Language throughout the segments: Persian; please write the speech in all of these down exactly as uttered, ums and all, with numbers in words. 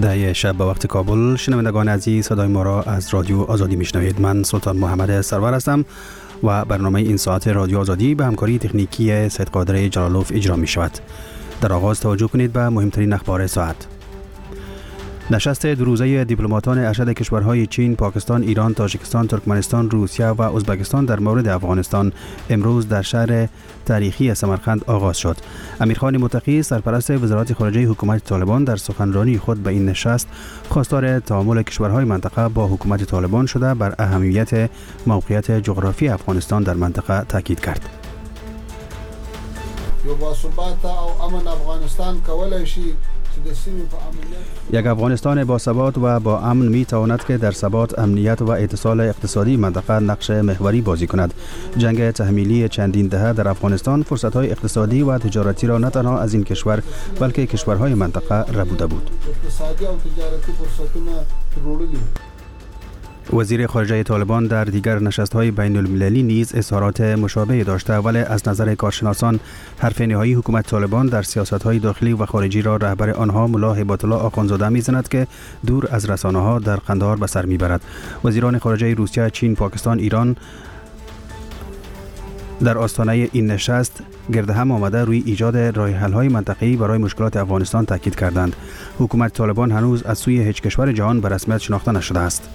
ده شب به وقت کابل. شنوندگان عزیز، صدای ما را از رادیو آزادی میشنوید. من سلطان محمد سرور هستم و برنامه این ساعت رادیو آزادی به همکاری تکنیکی سید قادر جلالوف اجرا می شود. در آغاز توجه کنید به مهمترین اخبار ساعت. نشست دو روزه دیپلماتان ارشد کشورهای چین، پاکستان، ایران، تاجیکستان، ترکمنستان، روسیه و ازبکستان در مورد افغانستان امروز در شهر تاریخی سمرقند آغاز شد. امیرخان متقی، سرپرست وزارت خارجه حکومت طالبان، در سخنرانی خود به این نشست خواستار تعامل کشورهای منطقه با حکومت طالبان شده بر اهمیت موقعیت جغرافی افغانستان در منطقه تاکید کرد. یو باثبات او امن افغانستان کولای شي یک افغانستان با ثبات و با امن می تواند که در ثبات، امنیت و اتصال اقتصادی منطقه نقش محوری بازی کند. جنگ تحمیلی چندین دهه در افغانستان فرصت‌های اقتصادی و تجارتی را نه تنها از این کشور بلکه کشورهای منطقه ربوده بود. اقتصادی و تجارتی فرصتونه روړلي. وزیر خارجه طالبان در دیگر نشست‌های بین المللی نیز اظهارات مشابه داشته، ولی از نظر کارشناسان حرف نهایی حکومت طالبان در سیاست‌های داخلی و خارجی را رهبر آنها ملا هیبت الله آخوندزاده می‌زند که دور از رسانه‌ها در قندهار به سر می‌برد. وزیران خارجه روسیه، چین، پاکستان، ایران در آستانه این نشست گرد هم آمده روی ایجاد راه حل‌های منطقه‌ای برای مشکلات افغانستان تاکید کردند. حکومت طالبان هنوز از سوی هیچ کشور جهان به رسمیت شناخته نشده است.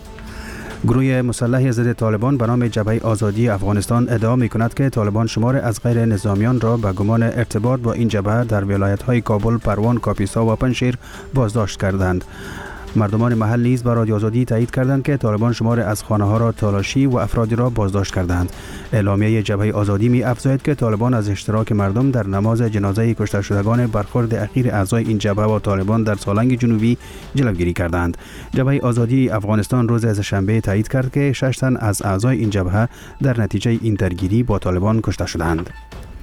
گروه مسلح ضد طالبان به نام جبهه آزادی افغانستان ادعا می‌کند که طالبان شمار از غیر نظامیان را به گمان ارتباط با این جبهه در ولایت‌های کابل، پروان، کاپیسا و پنجشیر بازداشت کردند. مردمان محل نیز به رادیو آزادی تایید کردند که طالبان شمار از خانه‌ها را تالاشی و افرادی را بازداشت کردند. اعلامیه جبهه آزادی می‌افزاید که طالبان از اشتراک مردم در نماز جنازه کشته شدگان برخورد اخیر اعضای این جبهه با طالبان در سالنگ جنوبی جلوگیری کردند. جبهه آزادی افغانستان روز سه‌شنبه تایید کرد که شش تن از اعضای این جبهه در نتیجه این درگیری با طالبان کشته شدند.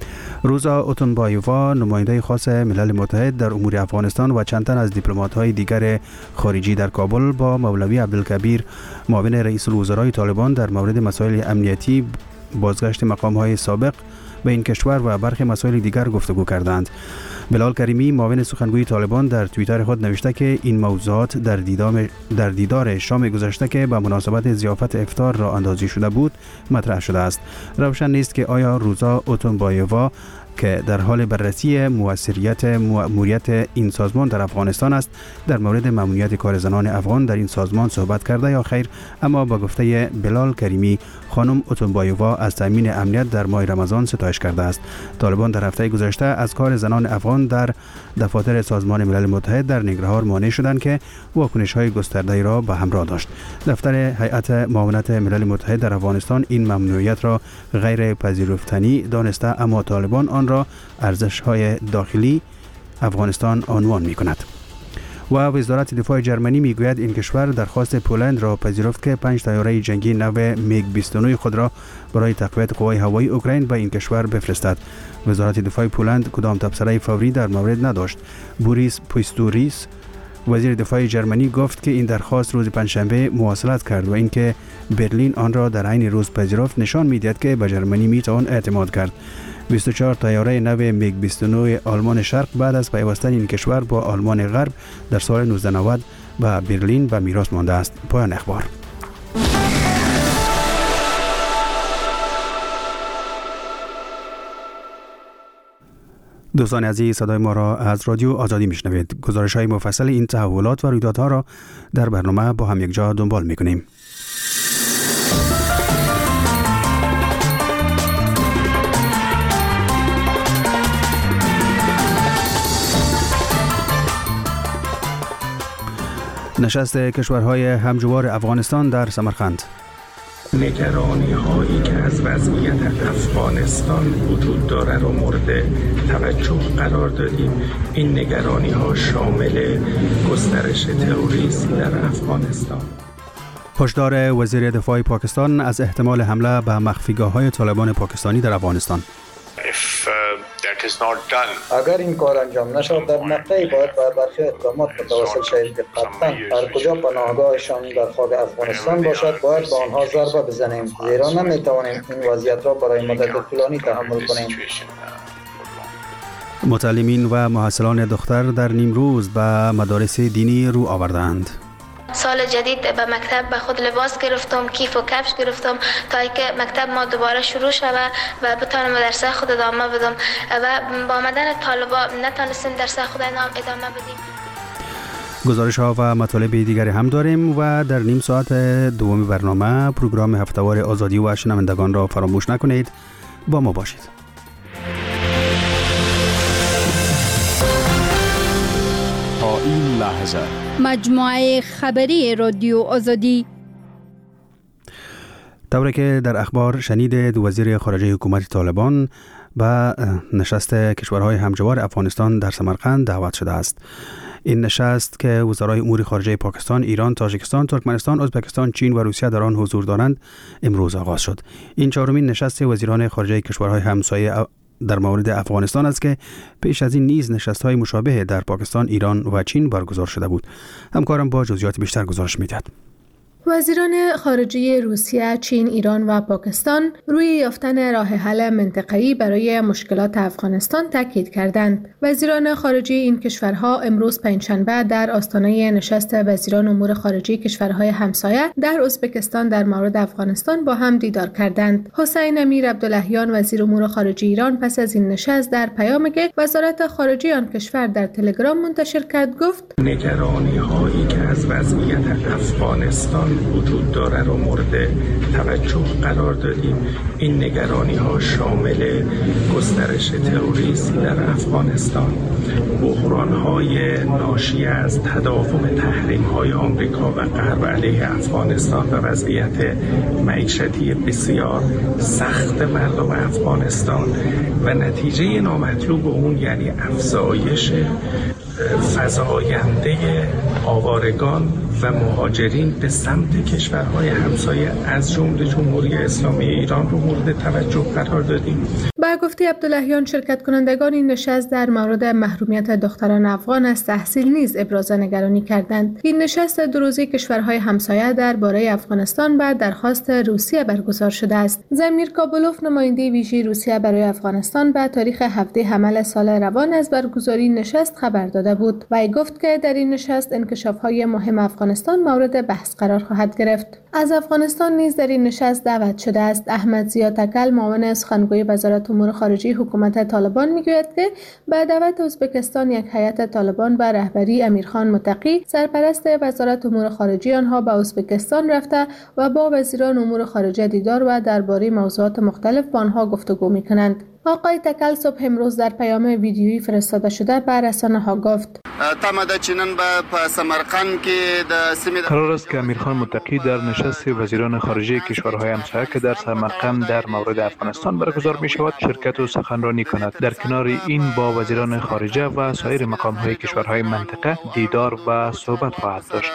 روزا اوتونبایووا، نماینده خاص ملل متحد در امور افغانستان و چند تن از دیپلمات‌های دیگر خارجی در کابل با مولوی عبدالکبیر، معاون رئیس الوزرای طالبان در مورد مسائل امنیتی، بازگشت مقام‌های سابق به این کشور و برخی مسائل دیگر گفتگو کردند. بلال کریمی، معاون سخنگوی طالبان، در توییتر خود نوشته که این موضوعات در دیدار در دیدار شام گذشته که به مناسبت ضیافت افطار را اندازی شده بود مطرح شده است. روشن نیست که آیا روزا اوتونبایووا که در حال بررسی موثریت مأموریت این سازمان در افغانستان است در مورد ممنوعیت کار زنان افغان در این سازمان صحبت کرده یا خیر، اما با گفته بلال کریمی خانم اوتونبایووا از تامین امنیت در ماه رمضان ستایش کرده است. طالبان در هفته گذشته از کار زنان افغان در دفاتر سازمان ملل متحد در ننگرهار مانع شدند که واکنش‌های گسترده را به همراه داشت. دفتر هیئت معاونت ملل متحد در افغانستان این ممنوعیت را غیر پذیرفتنی دانسته، اما طالبان آن را ارزش‌های داخلی افغانستان عنوان می‌کند. و وزارت دفاع جرمنی میگوید این کشور درخواست پولند را پذیرفت که پنج طیاره جنگی نو میگ بیست و نه خود را برای تقویت قوای هوایی اوکراین به این کشور بفرستد. وزارت دفاع پولند کدام تبصره فوری در مورد نداشت. بوریس پویستوریس، وزیر دفاع جرمنی، گفت که این درخواست روز پنجشنبه مواصلت کرد و اینکه برلین آن را در عین روز پذیرفت نشان می‌دهد که به جرمنی میتوان اعتماد کرد. بیست و چهار طیاره نو میگ بیست و نه آلمان شرق بعد از پیوستن این کشور با آلمان غرب در سال نوزده نود به برلین به میراث مانده است. پایان اخبار. دوستان عزیز، صدای ما را از رادیو آزادی میشنوید. گزارش‌های مفصل این تحولات و رویدادها را در برنامه با هم یک جا دنبال میکنیم. نشست کشورهای همجوار افغانستان در سمرقند. نگرانی هایی که از وضعیت افغانستان وجود داره رو مورد توجه قرار دادیم. این نگرانی ها شامل گسترش تروریسم در افغانستان. هشدار وزیر دفاع پاکستان از احتمال حمله به مخفیگاه‌های طالبان پاکستانی در افغانستان. اگر این کار انجام نشد در مقطعی باید به برخی اقدامات متوسل شوید که قطعا هر کجا پناهگاهشان در خاک افغانستان باشد باید به آنها ضربه بزنیم، زیرا نمیتوانیم این وضعیت را برای مدت طولانی تحمل کنیم. متعلمین و محصلان دختر در نیمروز به مدارس دینی رو آوردند. سال جدید به مکتب به خود لباس گرفتم، کیف و کفش گرفتم تا اینکه مکتب ما دوباره شروع شود و بتونم درس خود ادامه بدم و با آمدن طالبان نتونستیم درس خود ادامه بدیم. گزارش ها و مطالب دیگری هم داریم و در نیم ساعت دوم برنامه پروگرام هفته‌وار آزادی و شنوندگان را فراموش نکنید. با ما باشید. تا این لحظه مجموعه خبری رادیو آزادی. طوری که در اخبار شنیدید، وزیر خارجه حکومت طالبان به نشست کشورهای همجوار افغانستان در سمرقند دعوت شده است. این نشست که وزرای امور خارجه پاکستان، ایران، تاجیکستان، ترکمنستان، ازبکستان، چین و روسیه در آن حضور دارند، امروز آغاز شد. این چهارمین نشست وزیران خارجه کشورهای همسایه در مورد افغانستان است که پیش از این نیز نشست‌های مشابه در پاکستان، ایران و چین برگزار شده بود. همکارم با جزئیات بیشتر گزارش می‌دهد. وزیران خارجه روسیه، چین، ایران و پاکستان روی یافتن راه حل منطقه‌ای برای مشکلات افغانستان تاکید کردند. وزیران خارجه این کشورها امروز پنجشنبه در آستانه نشست وزیران امور خارجه کشورهای همسایه در ازبکستان در مورد افغانستان با هم دیدار کردند. حسین امیر عبداللهیان وزیر امور خارجه ایران پس از این نشست در پیامی که وزارت خارجه آن کشور در تلگرام منتشر کرد گفت: نگرانی‌هایی که از وضعیت افغانستان وجود داره رو مورد توجه قرار دادیم. این نگرانی ها شامل گسترش تروریسم در افغانستان، بحران های ناشی از تداوم تحریم های آمریکا و غرب علیه افغانستان و وضعیت معیشتی بسیار سخت مردم افغانستان و نتیجه نامطلوب اون یعنی افزایش فزاینده آوارگان و مهاجرین به سمت کشورهای همسایه از جمله جمهوری اسلامی ایران رو مورد توجه قرار دادیم. با گفته عبداللهیان، شرکت کنندگان این نشست در مورد محرومیت دختران افغان از تحصیل نیز ابراز نگرانی کردند. این نشست دو روزه کشورهای همسایه درباره افغانستان به درخواست روسیه برگزار شده است. زمیر کابلوف، نماینده ویژه روسیه برای افغانستان، به تاریخ هفده حمل سال روان از برگزاری نشست خبر داده بود و ای گفت که در این نشست انکشاف‌های مهم افغانستان مورد بحث قرار خواهد گرفت. از افغانستان نیز در این نشست دعوت شده است. احمد ضیا تکل، معاون سخنگوی وزارت امور خارجه حکومت طالبان، میگوید که به دعوت ازبکستان یک هیئت طالبان به رهبری امیرخان متقی، سرپرست وزارت امور خارجه آنها، به ازبکستان رفته و با وزیران امور خارجه دیدار و درباره موضوعات مختلف با آنها گفتگو می‌کنند. آقای تکل صبح امروز در پیام ویدیویی فرستاده شده به رسانه‌ها گفت: قرار است که امیرخان متقی در نشست وزیران خارجه کشورهای همسایه که در سمرقند در مورد افغانستان برگزار می شود شرکت و سخنرانی کند. در کنار این با وزیران خارجه و سایر مقام‌های کشورهای منطقه دیدار و صحبت خواهد داشت.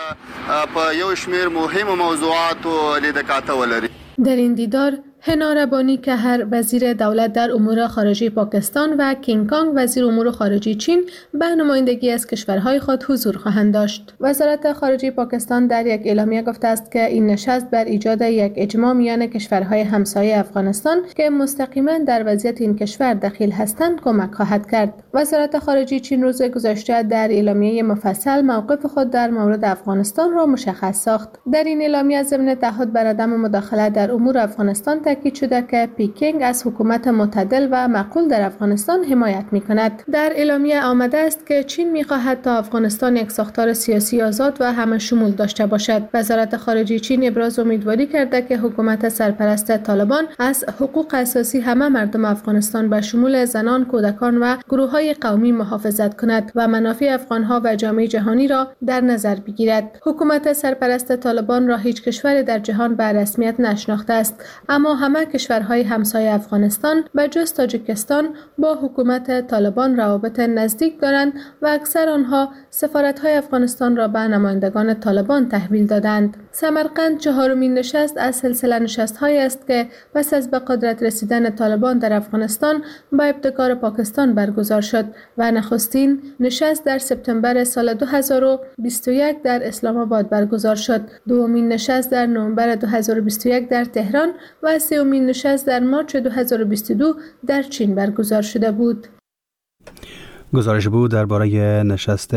در این دیدار هنا ربانی که هر وزیر دولت در امور خارجه پاکستان و کینگ کانگ وزیر امور خارجه چین به نمایندگی از کشورهای خود حضور خواهند داشت. وزارت خارجه پاکستان در یک اعلامیه گفته است که این نشست بر ایجاد یک اجماع میان کشورهای همسایه افغانستان که مستقیما در وضعیت این کشور دخیل هستند کمک خواهد کرد. وزارت خارجه چین روز گذشته در اعلامیه مفصل موقف خود در مورد افغانستان را مشخص ساخت. در این اعلامیه ضمن تعهد بر عدم مداخله در امور افغانستان تاکید شده که پیکینگ از حکومت معتدل و معقول در افغانستان حمایت می‌کند. در اعلامیه آمده است که چین می‌خواهد تا افغانستان یک ساختار سیاسی آزاد و همه شمول داشته باشد. وزارت خارجه چین ابراز امیدواری کرده که حکومت سرپرست طالبان از حقوق اساسی همه مردم افغانستان به شمول زنان، کودکان و گروه‌های قومی محافظت کند و منافع افغان‌ها و جامعه جهانی را در نظر بگیرد. حکومت سرپرست طالبان را هیچ کشور در جهان به رسمیت نشناخته است، اما همه کشورهای همسایه افغانستان به جز تاجیکستان با حکومت طالبان روابط نزدیک دارند و اکثر آنها سفارت‌های افغانستان را به نمایندگان طالبان تحویل دادند. سمرقند چهارمین نشست از سلسله نشست‌هایی است که پس از به قدرت رسیدن طالبان در افغانستان با ابتکار پاکستان برگزار شد و نخستین نشست در سپتامبر سال دو هزار و بیست و یک در اسلام آباد برگزار شد. دومین نشست در نوامبر دو هزار و بیست و یک در تهران و سومین نشست در مارچ دو هزار و بیست و دو در چین برگزار شده بود. گزارش بود درباره نشست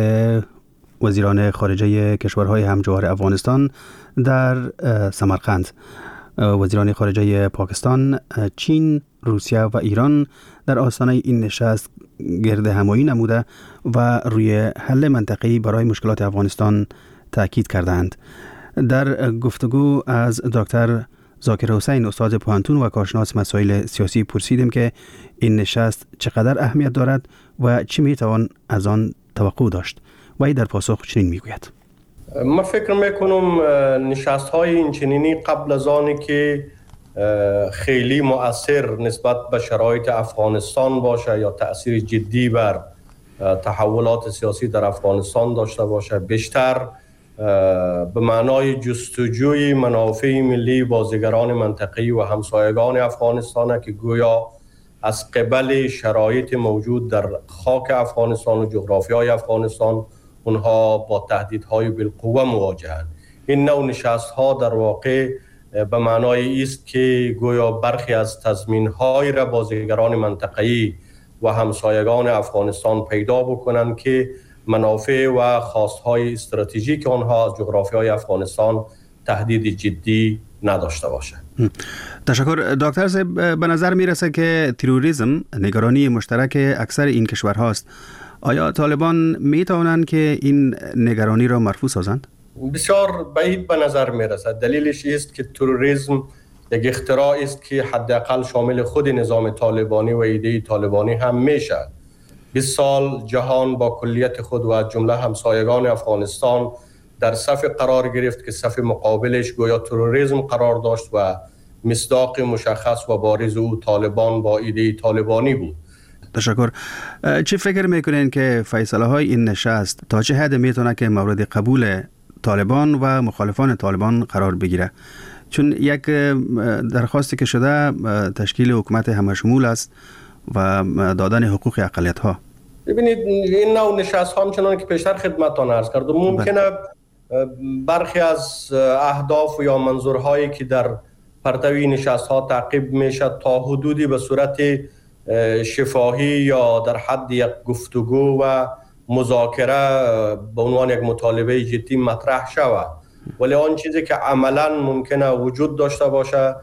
وزیران خارجه کشورهای همجوار افغانستان در سمرقند. وزیران خارجه پاکستان، چین، روسیه و ایران در آستانه این نشست گرد همایی نموده و روی حل منطقه‌ای برای مشکلات افغانستان تاکید کردند. در گفتگو از دکتر ذاکر حسین، استاد پوهنتون و کارشناس مسائل سیاسی، پرسیدیم که این نشست چقدر اهمیت دارد و چی میتوان از آن توقع داشت. وی در پاسخ چنین میگوید: من فکر میکنم نشست های اینچنینی قبل از آنی که خیلی مؤثر نسبت به شرایط افغانستان باشه یا تأثیر جدی بر تحولات سیاسی در افغانستان داشته باشه، بیشتر به معنای جستجوی منافع ملی بازیگران منطقه‌ای و همسایگان افغانستان که گویا از قبل شرایط موجود در خاک افغانستان و جغرافیای افغانستان اونها با تهدیدهای بالقوه مواجهند. این نوع نشست‌ها در واقع به معنای است که گویا برخی از تضمین‌های را بازیگران منطقه‌ای و همسایگان افغانستان پیدا بکنند که منافع و خواست‌های استراتژیک آنها از جغرافیای افغانستان تهدید جدی نداشته باشد. تشکر دکتر صاحب. به نظر میرسه که تروریسم نگرانی مشترک اکثر این کشورهاست. آیا طالبان می توانند که این نگرانی را مرفوع سازند؟ بسیار بعید به نظر می رسد. دلیلش است که تروریسم یک اختراع است که حداقل شامل خود نظام طالبانی و ایده طالبانی هم میشه. بیست سال جهان با کلیت خود و از جمله همسایگان افغانستان در صف قرار گرفت که صف مقابلش گویا تروریسم قرار داشت و مصداق مشخص و بارز او طالبان با ایده طالبانی بود. تشکر. چه فکر میکنین که فیصله های این نشست تا چه حد میتونه که مورد قبول طالبان و مخالفان طالبان قرار بگیره؟ چون یک درخواستی که شده تشکیل حکومت همشمول است و دادن حقوق اقلیت ها. ببینید این نوع نشست ها همچنان که پیشتر خدمتتان عرض کردم ممکنه برخی از اهداف یا منظورهایی که در پرتوی نشست ها تعقیب میشه تا حدودی به صورت شفاهی یا در حد یک گفتگو و مذاکره به عنوان یک مطالبه جدی مطرح شود، ولی آن چیزی که عملا ممکنه وجود داشته باشه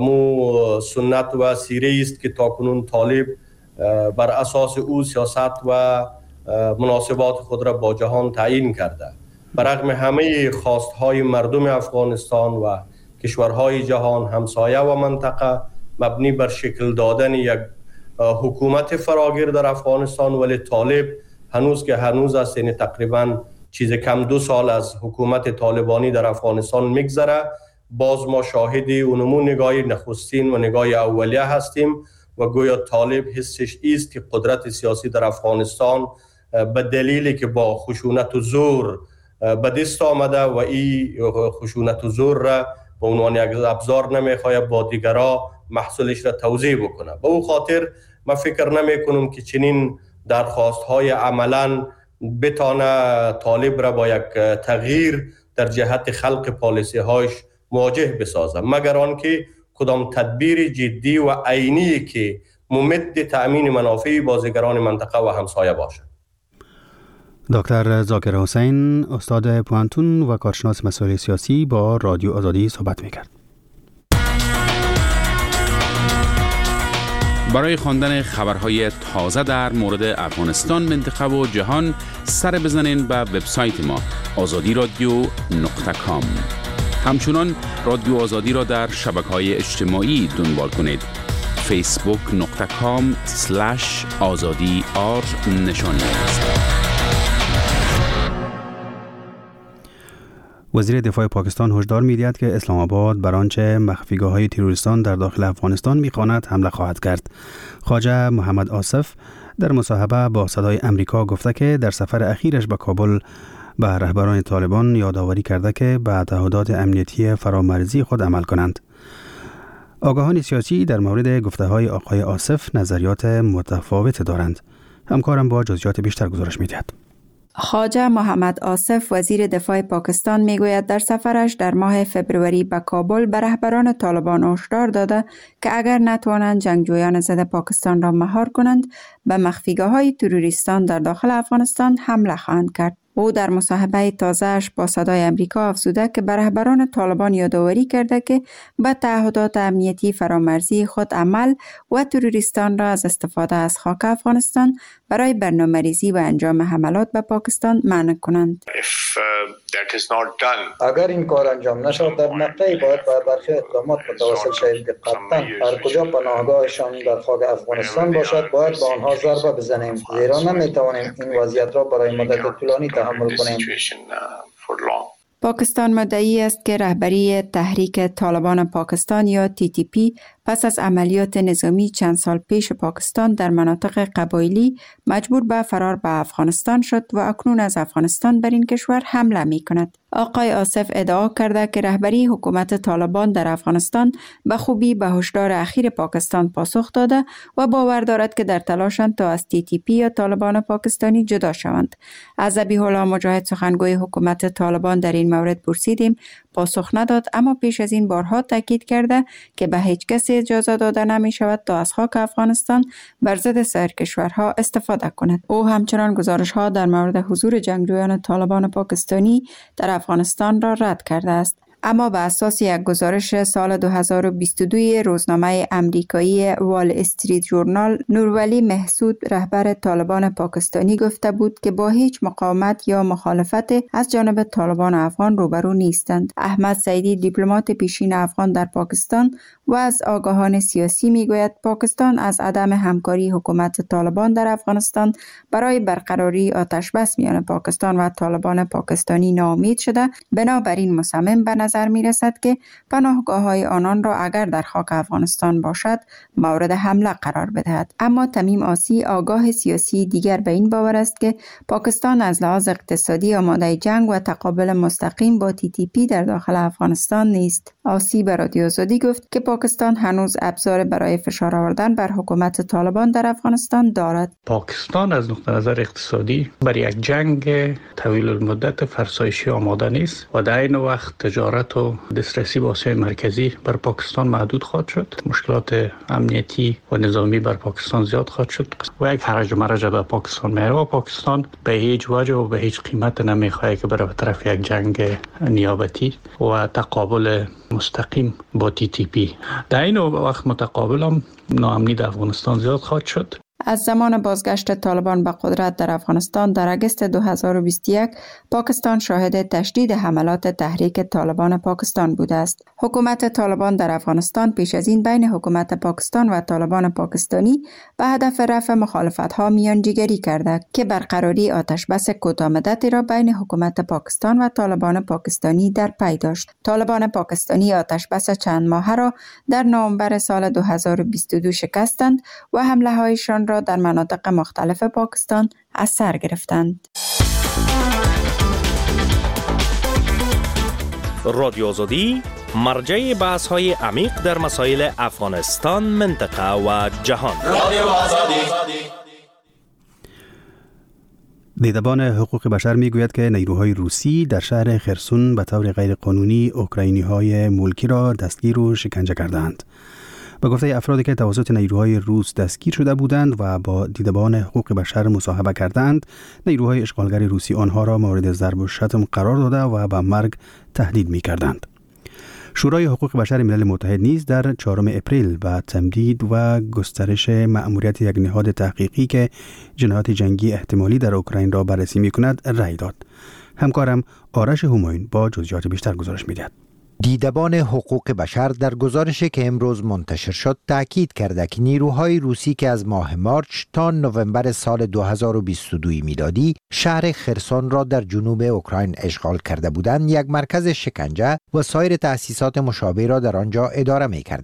امو سنت و سیره است که تاکنون طالب بر اساس او سیاست و مناسبات خود را با جهان تعیین کرده. برغم همه خواستهای مردم افغانستان و کشورهای جهان همسایه و منطقه مبنی بر شکل دادن یک حکومت فراگیر در افغانستان، ولی طالب هنوز که هنوز است، یعنی تقریبا چیز کم دو سال از حکومت طالبانی در افغانستان میگذره، باز ما شاهد اونمون نگاه نخستین و نگاه اولیه هستیم و گویا طالب حسش ایست که قدرت سیاسی در افغانستان به دلیلی که با خشونت و زور به دست آمده و این خشونت و زور را به عنوان یک ابزار نمیخواد با دیگرها محصولش را توزیع بکنه. به او خاطر من فکر نمی کنم که چنین درخواست های عملا بتانه طالب را با یک تغییر در جهت خلق پالیسی هایش مواجه بسازه، مگر آنکه کدام تدبیر جدی و عینی که ممد تأمین منافع بازیگران منطقه و همسایه باشد. دکتر ذاکر حسین، استاد پوهنتون و کارشناس مسائل سیاسی، با رادیو آزادی صحبت میکرد. برای خواندن خبرهای تازه در مورد افغانستان، منطقه و جهان سر بزنین به وبسایت ما آزادی رادیو نقطه کام. همچنان رادیو آزادی را در شبکه‌های اجتماعی دنبال کنید. فیسبوک نقطه کام سلش آزادی آر نشانی است. وزیر دفاع پاکستان هشدار می‌دهد که اسلام آباد بر آنچه مخفیگاه‌های تروریستان در داخل افغانستان می‌خواند حمله خواهد کرد. خواجه محمد آصف در مصاحبه با صدای امریکا گفته که در سفر اخیرش به کابل به رهبران طالبان یادآوری کرده که به تعهدات امنیتی فرامرزی خود عمل کنند. آگاهان سیاسی در مورد گفته‌های آقای آصف نظریات متفاوت دارند. همکارم با جزئیات بیشتر گزارش می‌دهد. خواجه محمد آصف وزیر دفاع پاکستان میگوید در سفرش در ماه فبروری به کابل به رهبران طالبان هشدار داده که اگر نتوانند جنگجویان ضد پاکستان را مهار کنند به مخفیگاه‌های تروریستان در داخل افغانستان حمله خواهند کرد. او در مصاحبه تازه‌اش با صدای امریکا افزوده که به رهبران طالبان یادآوری کرده که به تعهدات امنیتی فرامرزی خود عمل و تروریستان را از استفاده از خاک افغانستان برای برنامه‌ریزی و انجام حملات به پاکستان منع کنند. اگر این کار انجام نشد در مقطعی باید به برخی اقدامات متواصل شویم که قطعاً هر کجا پناهگاهشان در خاک افغانستان باشد باید به آنها ضربه بزنیم، زیرا نمیتوانیم این وضعیت را برای مدت طولانی تحمل کنیم. پاکستان مدعی است که رهبری تحریک طالبان پاکستان یا تی تی پی پس از عملیات نظامی چند سال پیش پاکستان در مناطق قبایلی مجبور به فرار به افغانستان شد و اکنون از افغانستان بر این کشور حمله می کند. آقای آصف ادعا کرده که رهبری حکومت طالبان در افغانستان به خوبی به هشدار اخیر پاکستان پاسخ داده و باور دارد که در تلاشند تا از تی تی پی یا طالبان پاکستانی جدا شوند. از ذبیح الله مجاهد سخنگوی حکومت طالبان در این مورد پرسیدیم، پاسخ نداد، اما پیش از این بارها تاکید کرده که به هیچ کسی اجازه داده نمی شود تا از خاک افغانستان بر ضد سایر کشورها استفاده کند. او همچنان گزارش ها در مورد حضور جنگجویان طالبان پاکستانی در افغانستان را رد کرده است. اما به اساس یک گزارش سال دو هزار و بیست و دو روزنامه امریکایی وال استریت ژورنال، نورولی محسود رهبر طالبان پاکستانی گفته بود که با هیچ مقاومت یا مخالفت از جانب طالبان افغان روبرو نیستند. احمد سعیدی دیپلمات پیشین افغان در پاکستان و از آگاهان سیاسی میگوید پاکستان از عدم همکاری حکومت طالبان در افغانستان برای برقراری آتشبس میان پاکستان و طالبان پاکستانی ناامید شده، بنابراین مصمم به نظر می رسد که پناهگاه‌های آنان را اگر در خاک افغانستان باشد مورد حمله قرار بدهد. اما تمیم آسی آگاه سیاسی دیگر به این باور است که پاکستان از لحاظ اقتصادی آماده جنگ و تقابل مستقیم با تی تی پی در داخل افغانستان نیست. آسی به رادیو آزادی گفت که پاکستان هنوز ابزار برای فشار آوردن بر حکومت طالبان در افغانستان دارد. پاکستان از نقطه نظر اقتصادی برای یک جنگ طویل المدت فرسایشی آماده نیست و در این وقت تجارت و دسترسی به آسیای مرکزی بر پاکستان محدود خواهد شد. مشکلات امنیتی و نظامی بر پاکستان زیاد خواهد شد و یک حرج و مرج به پاکستان میاره و پاکستان به هیچ وجه و به هیچ قیمت نمیخواد که بره به طرف یک جنگ نیابتی و تقابل مستقیم با تی تی پی. در این وقت متقابل هم ناامنی در افغانستان زیاد خواهد شد. از زمان بازگشت طالبان به قدرت در افغانستان در اگست دو هزار و بیست و یک پاکستان شاهد تشدید حملات تحریک طالبان پاکستان بوده است. حکومت طالبان در افغانستان پیش از این بین حکومت پاکستان و طالبان پاکستانی به هدف رفع مخالفت‌ها میانجیگری کرده که برقراری آتشبس کوتاه‌مدتی را بین حکومت پاکستان و طالبان پاکستانی در پی داشت. طالبان پاکستانی آتشبس چند ماهه را در نوامبر سال دو هزار و بیست و دو شکستند و حمله‌هایشان را در مناطق مختلف پاکستان از سر گرفتند. رادیو آزادی مرجع بحث‌های عمیق در مسائل افغانستان، منطقه و جهان. رادیو آزادی. دیدبان حقوق بشر میگوید که نیروهای روسی در شهر خرسون به طور غیرقانونی اوکراینی‌های ملکی را دستگیر و شکنجه کردند. به گفته افرادی که توسط نیروهای روس دستگیر شده بودند و با دیدبان حقوق بشر مصاحبه کردند، نیروهای اشغالگر روسی آنها را مورد ضرب و شتم قرار داده و به مرگ تهدید می کردند. شورای حقوق بشر ملل متحد نیز در چهارم اپریل به تمدید و گسترش مأموریت یک نهاد تحقیقی که جنایات جنگی احتمالی در اوکراین را بررسی می کند رأی داد. همکارم آرش همایون با جزئیات بیشتر گزارش می دهد. دیدبان حقوق بشر در گزارشی که امروز منتشر شد تاکید کرده که نیروهای روسی که از ماه مارچ تا نوامبر سال دو هزار و بیست و دو میلادی شهر خرسون را در جنوب اوکراین اشغال کرده بودند، یک مرکز شکنجه و سایر تأسیسات مشابه را در آنجا اداره می کردند.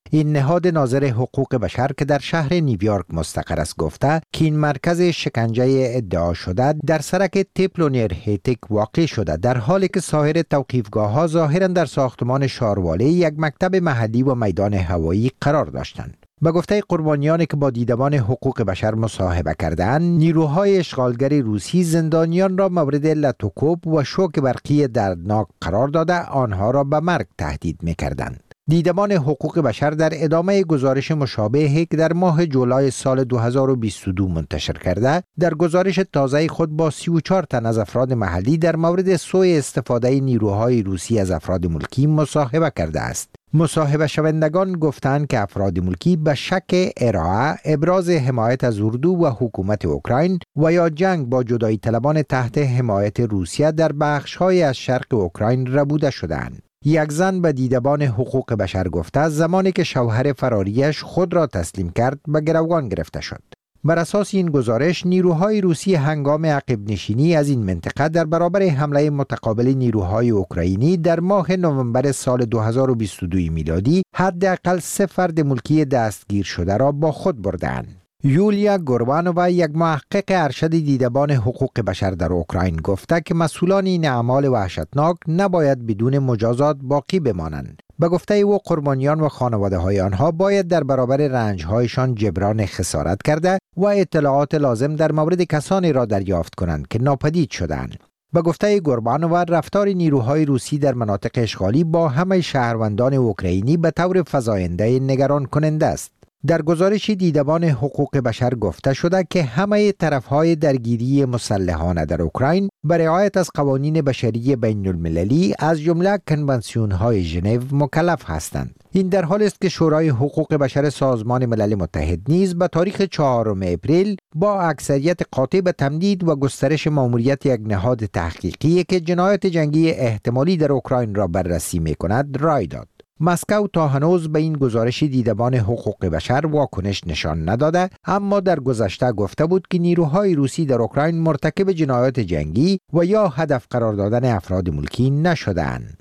این نهاد ناظر حقوق بشر که در شهر نیویورک مستقر است گفته که این مرکز شکنجه ادعا شده در سرک تپلونیر هیتک واقع شده، در حالی که سایر توقیفگاه ها ظاهرا در ساختمان شارواله یک مکتب محلی و میدان هوایی قرار داشتند. به گفته قربانیانی که با دیدبان حقوق بشر مصاحبه کردند، نیروهای اشغالگر روسی زندانیان را مورد لطوکوب و شوک برقی دردناک قرار داده آنها را به مرگ تهدید می‌کردند. دیدبان حقوق بشر در ادامه گزارش مشابهی که در ماه جولای سال دو هزار و بیست و دو منتشر کرده، در گزارش تازه خود با سی و چهار تن از افراد محلی در مورد سوء استفاده نیروهای روسی از افراد ملکی مصاحبه کرده است. مصاحبه شوندگان گفتند که افراد ملکی به شک ارائه، ابراز حمایت از اردو و حکومت اوکراین و یا جنگ با جدایی طلبان تحت حمایت روسیه در بخش‌های از شرق اوکراین ربوده شدند. یک زن به دیدبان حقوق بشر گفته زمانی که شوهر فراریش خود را تسلیم کرد به گروگان گرفته شد. بر اساس این گزارش، نیروهای روسی هنگام عقب نشینی از این منطقه در برابر حمله متقابل نیروهای اوکراینی در ماه نوامبر سال دو هزار و بیست و دو میلادی حداقل سه فرد ملکی دستگیر شده را با خود بردند. یولیا گوربانووا، یک محقق ارشد دیدبان حقوق بشر در اوکراین، گفته که مسئولان این اعمال وحشتناک نباید بدون مجازات باقی بمانند. به گفته او، قربانیان و خانواده های آنها باید در برابر رنجهایشان جبران خسارت کرده و اطلاعات لازم در مورد کسانی را دریافت کنند که ناپدید شدند. به گفته گوربانووا، رفتار نیروهای روسی در مناطق اشغالی با همه شهروندان اوکراینی به طور فزاینده نگران کننده است. در گزارش دیدبان حقوق بشر گفته شده که همه طرفهای درگیری مسلحانه در اوکراین به رعایت از قوانین بشری بین المللی از جمله کنوانسیون‌های ژنو مکلف هستند. این در حالی است که شورای حقوق بشر سازمان ملل متحد نیز به تاریخ چهارم اپریل با اکثریت قاطع به تمدید و گسترش مأموریت یک نهاد تحقیقی که جنایات جنگی احتمالی در اوکراین را بررسی می‌کند رای داد. مسکو تا هنوز به این گزارش دیدبان حقوق بشر واکنش نشان نداده، اما در گذشته گفته بود که نیروهای روسی در اوکراین مرتکب جنایات جنگی و یا هدف قرار دادن افراد ملکی نشده‌اند.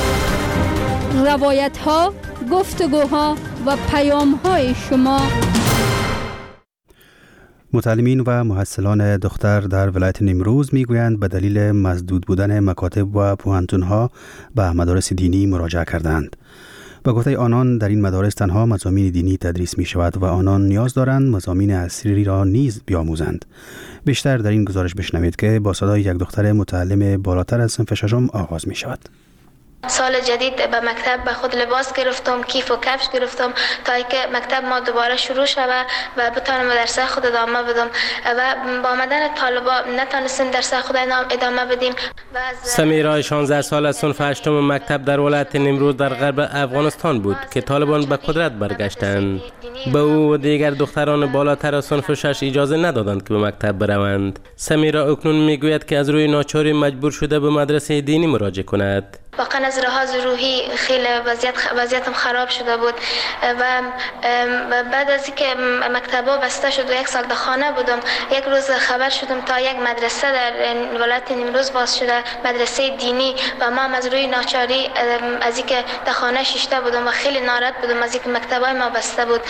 روایت ها، گفتگوها و پیام های شما. متعلمین و محصلان دختر در ولایت نیمروز میگویند به دلیل مسدود بودن مکاتب و پوهنتون‌ها به مدارس دینی مراجعه کردند. به گفته آنان در این مدارس تنها مضامین دینی تدریس می شود و آنان نیاز دارند مضامین عصری را نیز بیاموزند. بیشتر در این گزارش بشنوید که با صدای یک دختر متعلم بالاتر از صنف ششم آغاز می شود. سال جدید به مکتب به خود لباس گرفتم، کیف و کفش گرفتم تا اینکه مکتب ما دوباره شروع شود و بتونم درس خود ادامه بدم و با آمدن طالبا نتونستیم درس خود ادامه بدیم. سمیرا شانزده سال از صنف هشتم مکتب در ولایت نیمروز در غرب افغانستان بود که طالبان به قدرت برگشتند. به او و دیگر دختران بالاتر از صنف شش اجازه ندادند که به مکتب بروند. سمیرا اکنون میگوید که از روی ناچاری مجبور شده به مدرسه دینی مراجعه کند. واقعا از لحاظ روحی خیلی وضعیت وضعیتم خراب شده بود و بعد از اینکه مکتبا بسته شد و یک سال در خانه بودم، یک روز خبر شدم تا یک مدرسه در ولایت نیمروز باز شده، مدرسه دینی، و ما از روی ناچاری از اینکه در خانه شیشته بودم و خیلی ناراحت بودم از اینکه مکتبای ما بسته بود،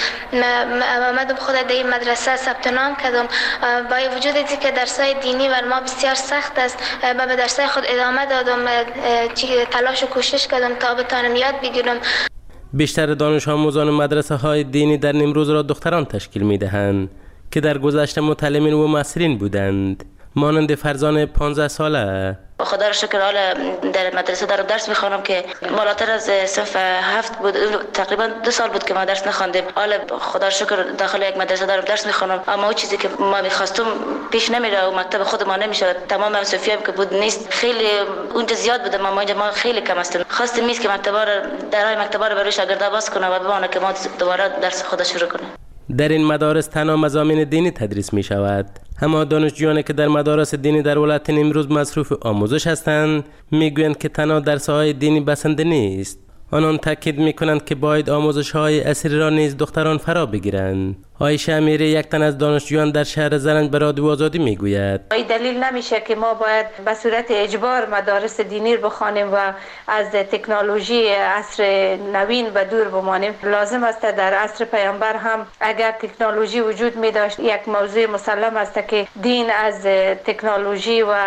آمدم خود در این مدرسه ثبت نام کردم. با وجود اینکه درسای دینی بر ما بسیار سخت است، به درسای خود ادامه دادم، تلاش و کوشش کردم تا بتانم یاد بگیرم. بیشتر دانش آموزان مدرسه های دینی در نیمروز را دختران تشکیل می دهند که در گذشته متعلمین و مؤثرین بودند، مانند فرزان پانزده ساله. خدا را شکر حالا در مدرسه در درس میخوانم که بالاتر از صنف هفت بود، تقریبا دو سال بود که ما درس نخواندیم. حالا خدا را شکر داخل یک مدرسه دارم درس میخوانم، اما اون چیزی که ما میخواستم پیش نمیره و مکتب خود ما نمیشه. تمام مسئولیتی هم که بود نیست، خیلی اونجا زیاد بود، اما اینجا ما خیلی کم هستیم. خواستیم نیست که مکتبا را درهای مکتبا را برای شاگردا باز کنه و بمانه که ما دوباره درس خود شروع کنیم. در این مدارس تنها مضامین دینی تدریس می شود. اما دانشجویانی که در مدارس دینی در ولایت نیمروز مصروف آموزش هستند میگویند که تنها درس‌های دینی بسنده نیست. آنان تاکید میکنند که باید آموزش‌های عصری را نیز دختران فرا بگیرند. عایشه امیری یک تن از دانشجویان در شهر زرنج به رادیو آزادی میگوید این دلیل نمیشه که ما باید به صورت اجبار مدارس دینی رو بخوانیم و از تکنولوژی عصر نوین به دور بمانیم. لازم است در عصر پیامبر هم اگر تکنولوژی وجود می داشت یک موضوع مسلم است که دین از تکنولوژی و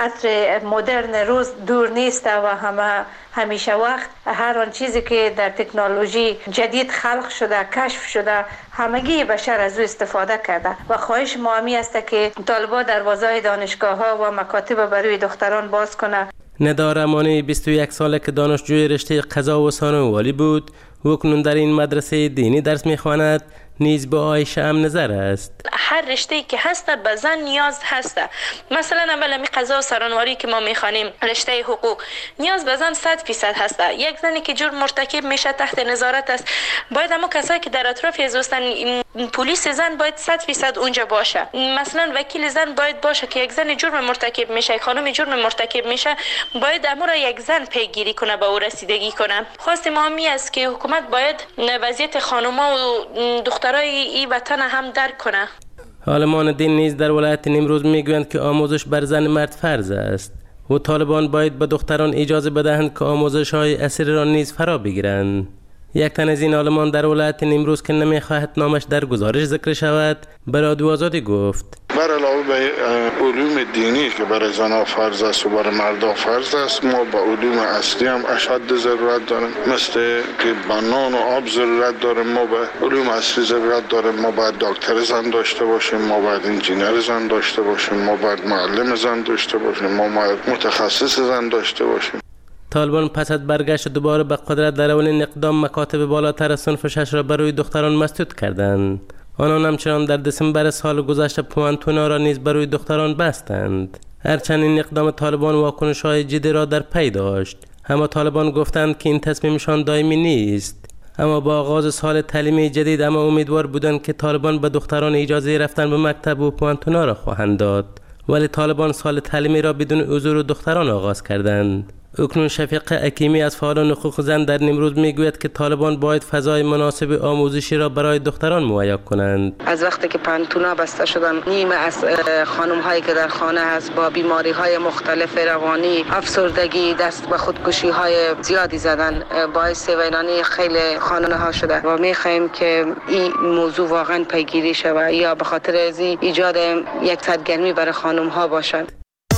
عصر مدرن روز دور نیست و همه همیشه وقت هر آن چیزی که در تکنولوژی جدید خلق شده کشف شده همگی بشر از او استفاده کرده و خواهش ما همی است که طالبان دروازه دانشگاه ها و مکاتب برای دختران باز کنه. ندا رمانی بیست و یک ساله که دانشجوی رشته قضا و ثانوی عالی بود و اکنون در این مدرسه دینی درس میخواند نیز به عایشه هم نظر است. هر رشته‌ای که هست به زن نیاز هست. مثلا اول می قضا و سرانواری که ما میخوانیم رشته حقوق نیاز به زن صد فیصد هست. یک زنی که جرم مرتکب میشه تحت نظارت است. باید اما کسایی که در اطراف زوستن پلیس زن باید صد فیصد اونجا باشه. مثلا وکیل زن باید باشه که یک زن جرم مرتکب میشه، یک خانم جرم مرتکب میشه، باید امر یک زن پیگیری کنه، به او رسیدگی کنه. خواست ما می است که حکومت باید وضعیت خانوما و دخترای این وطن هم درک کنه. عالمان دین نیز در ولایت نیمروز میگویند که آموزش بر زن مرد فرض است و طالبان باید به دختران اجازه بدهند که آموزش های اسیر را نیز فرا بگیرند. یک تن از این عالمان در ولایت نیمروز که نمیخواهد نامش در گزارش ذکر شود به رادیو آزادی گفت بر علاوه به علوم دینی که برای زنها فرض است و برای مردها فرض است، ما به علوم اصلی هم اشد ضرورت داریم، مثل که به نان و آب ضرورت داریم. ما به علوم اصلی ضرورت داریم. ما باید دکتر زن داشته باشیم، ما باید انجینر زن داشته باشیم، ما باید معلم زن داشته باشیم، ما باید متخصص زن داشته باشیم. طالبان پس از برگشت دوباره به قدرت در اولین اقدام مکاتب بالاتر از صنف شش را برای دختران مسدود کردند. آنان همچنان در دسامبر سال گذشته پوانتونا را نیز برای دختران بستند. هرچند این اقدام طالبان واکنش‌های جدی را در پی داشت، اما طالبان گفتند که این تصمیمشان دائمی نیست. اما با آغاز سال تعلیمی جدید اما امیدوار بودند که طالبان به دختران اجازه رفتن به مکتب و پوانتونا را خواهند داد، ولی طالبان سال تعلیمی را بدون حضور دختران آغاز کردند. اکنون شفیق حکیمی از فعالان حقوق زن در نیمروز میگوید که طالبان باید فضای مناسب آموزشی را برای دختران مهیا کنند. از وقتی که پانتونا بسته شدن، نیمه از خانم هایی که در خانه هست با بیماری های مختلف روانی، افسردگی، دست به خودکشی های زیادی زدن، باعث ویرانی خیلی خانه ها شده و میخواهیم که این موضوع واقعا پیگیری شود یا به خاطر از ایجاد یک سرگرمی برای خانم ها باشد.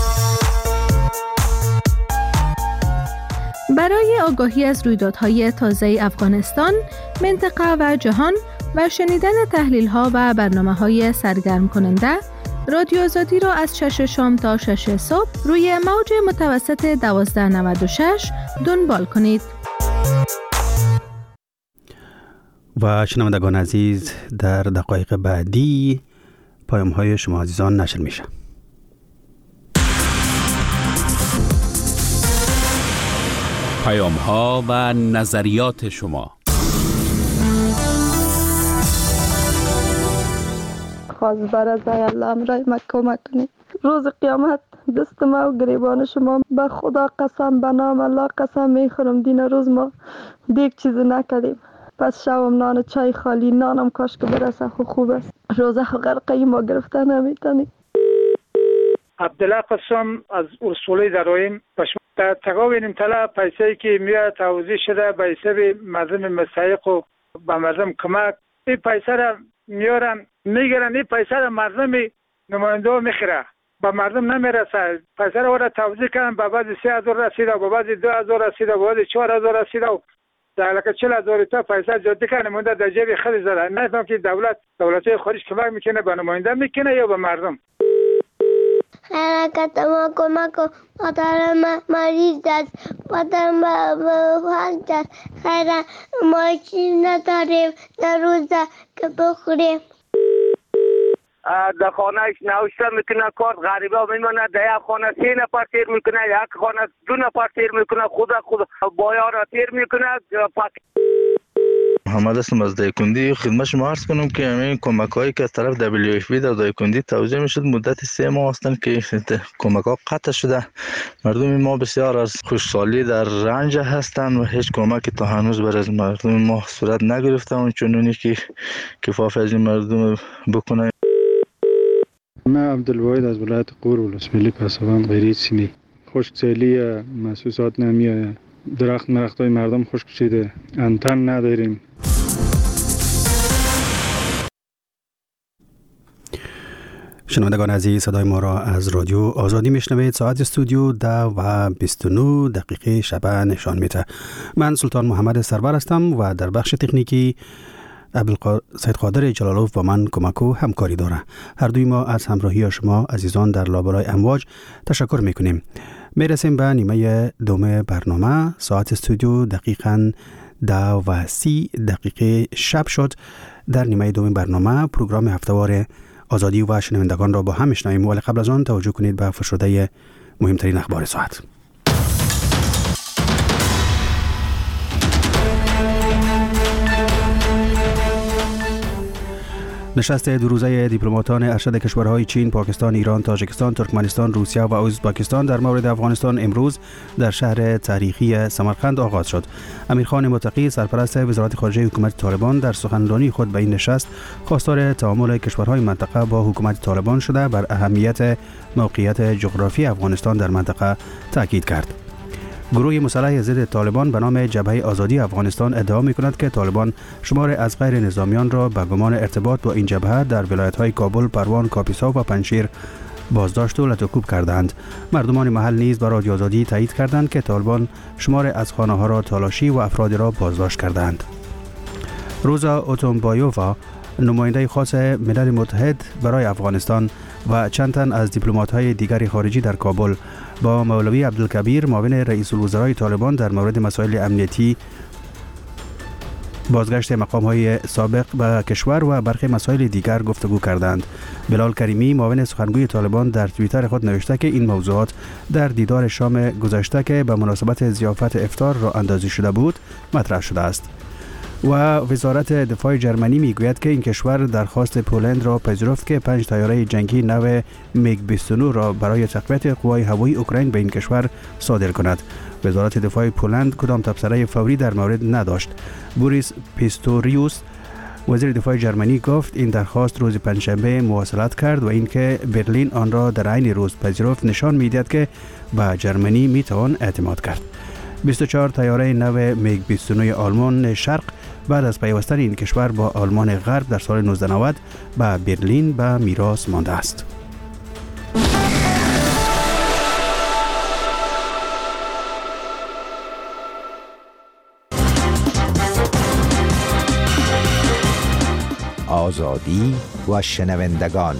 برای آگاهی از رویدادهای تازه افغانستان، منطقه و جهان و شنیدن تحلیل‌ها و برنامه‌های سرگرم کننده، رادیو آزادی را از شش شام تا شش صبح روی موج متوسط دوازده نود و شش دنبال کنید. و شنوندگان عزیز، در دقایق بعدی پیام‌های شما عزیزان نشر میشه. پیام ها و نظریات شما. خواست برای الله امرای ما کمک کنید. روز قیامت دست ما و گریبان شما به خدا قسم، به نام الله قسم میخورم دین روز ما دیگه چیزی نکردیم. پس شوم نان چای خالی نانم کاش که برسه خوب است. روزه غرقه ما گرفته نمیتونی. عبدالله قسم از اصولی درایم پشم در تقاوین طلا پیسه‌ای که میاد توضیح شده به حساب مردم مستحق و به مردم کمک، این پیسه را میارن میگیرن، این پیسه را مردم نماینده میخره، به مردم نمیرسه. پیسه را ورا توضیح کردن، به بعد سه هزار رسیده، به بعد دو هزار رسیده، به بعد چهار هزار رسیده و در لکه چهل هزار تا پیسه جدی که نماینده در جیب خود زده. نفهم که دولت دولت‌های خارج کمک میکنه به نماینده میکنه یا به مردم. حرکت ما کمک کن، مادر ما مریض است، مادر ما بفرد است، خیلی ما چیز نداریم در روزه که بخوریم. در خانه ایش نوشته میکنه کارت غریبه میمونه، در یک خانه سه نفر تیر میکنه، یک خانه دو نفر تیر میکنه، خدا خدا بایا را تیر میکنه. محمد هستم از دایکندی. خدمت شما عرض کنم که همین کمک هایی که از طرف دبلیو اف پی در دایکندی توزیع میشد مدت سه ماه هستند که کمک ها قطع شده. مردم ما بسیار از خوشحالی در رنج هستند و هیچ کمکی تا هنوز بر از مردم ما صورت نگرفته و چنونی که کفایت از این مردم بکنه. من عبدالواحد از ولایت غور ولسوالی پسابند غیری سیمی. خشکسالی محسوسات نمیآید. درخت مرختای مردم خشک شده. انتن نداریم. شنوندگان عزیز، صدای ما را از رادیو آزادی میشنوید. ساعت استودیو ده و بیست و نه دقیقه شب نشان میده. من سلطان محمد سرور هستم و در بخش تکنیکی سید قادر جلالوف با من کمک و همکاری داره. هر دوی ما از همراهی شما عزیزان در لابلای امواج تشکر میکنیم. میرسیم به نیمه دوم برنامه. ساعت استودیو دقیقاً ده و سی دقیقه شب شد. در نیمه دوم برنامه پروگرام هفتهوار آزادی و شنوندگان را با هم میشنویم، ولی قبل از آن توجه کنید به فشرده مهمترین اخبار ساعت. نشست دو روزه دیپلماتان ارشد کشورهای چین، پاکستان، ایران، تاجیکستان، ترکمنستان، روسیه و ازبکستان در مورد افغانستان امروز در شهر تاریخی سمرقند آغاز شد. امیرخان متقی، سرپرست وزارت خارجه حکومت طالبان، در سخنرانی خود به این نشست خواستار تعامل کشورهای منطقه با حکومت طالبان شده بر اهمیت موقعیت جغرافی افغانستان در منطقه تاکید کرد. گروه مسلح ضد طالبان به نام جبهه آزادی افغانستان ادعا می‌کند که طالبان شمار از غیر نظامیان را به گمان ارتباط با این جبهه در ولایت‌های کابل، پروان، کاپیسا و پنجشیر بازداشت و لطوکوب کردند. مردمان محل نیز به رادیو آزادی تایید کردند که طالبان شمار از خانه‌ها را تالاشی و افرادی را بازداشت کردند. روزا اوتونبایووا، نماینده خاص ملل متحد برای افغانستان و چند تن از دیپلمات‌های دیگر خارجی در کابل با مولوی عبدالکبیر، معاون رئیس الوزرای طالبان، در مورد مسائل امنیتی، بازگشت مقام‌های سابق به کشور و برخی مسائل دیگر گفتگو کردند. بلال کریمی، معاون سخنگوی طالبان، در توییتر خود نوشته که این موضوعات در دیدار شام گذشته که به مناسبت ضیافت افطار را اندازی شده بود مطرح شده است. و وزارت دفاع جرمنی میگوید که این کشور درخواست پولند را پذیرفت که پنج طیاره جنگی نو میگ بیست و نه را برای تقویت قوای هوایی اوکراین به این کشور صادر کند. وزارت دفاع پولند کدام تبصره فوری در مورد نداشت. بوریس پیستوریوس، وزیر دفاع جرمنی، گفت این درخواست روز پنجشنبه مواصلت کرد و اینکه برلین آن را در عین روز پذیرفت نشان میدهد که به جرمنی میتوان اعتماد کرد. بیست و چهار طیاره نو میگ بیست و نه آلمان شرق بعد از پیوستن این کشور با آلمان غرب در سال نوزده نود به برلین به میراث مانده است. آزادی و شنوندگان.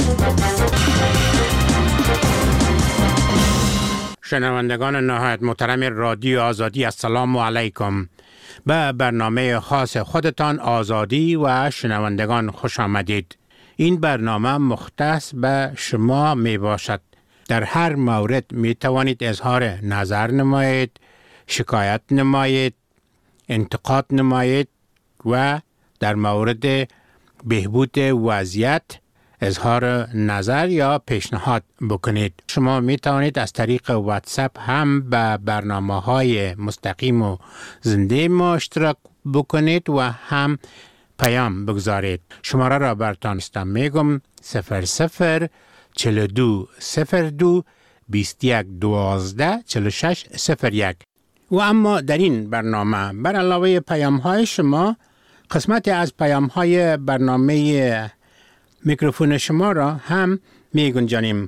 شنوندگان نهایت محترم رادیو آزادی، السلام علیکم. به برنامه خاص خودتان آزادی و شنوندگان خوش آمدید. این برنامه مختص به شما می باشد. در هر مورد می توانید اظهار نظر نمایید، شکایت نمایید، انتقاد نمایید و در مورد بهبود وضعیت اظهار نظر یا پیشنهاد بکنید. شما می توانید از طریق واتساپ هم به برنامه‌های مستقیم و زنده ما اشتراک بکنید و هم پیام بگذارید. شماره را براتان استم میگم: صفر صفر چهل و دو صفر دو بیست و یک دوازده چهل و شش صفر یک. و اما در این برنامه بر علاوه پیام های شما، قسمتی از پیام های برنامه میکروفون شما را هم می گنجانیم.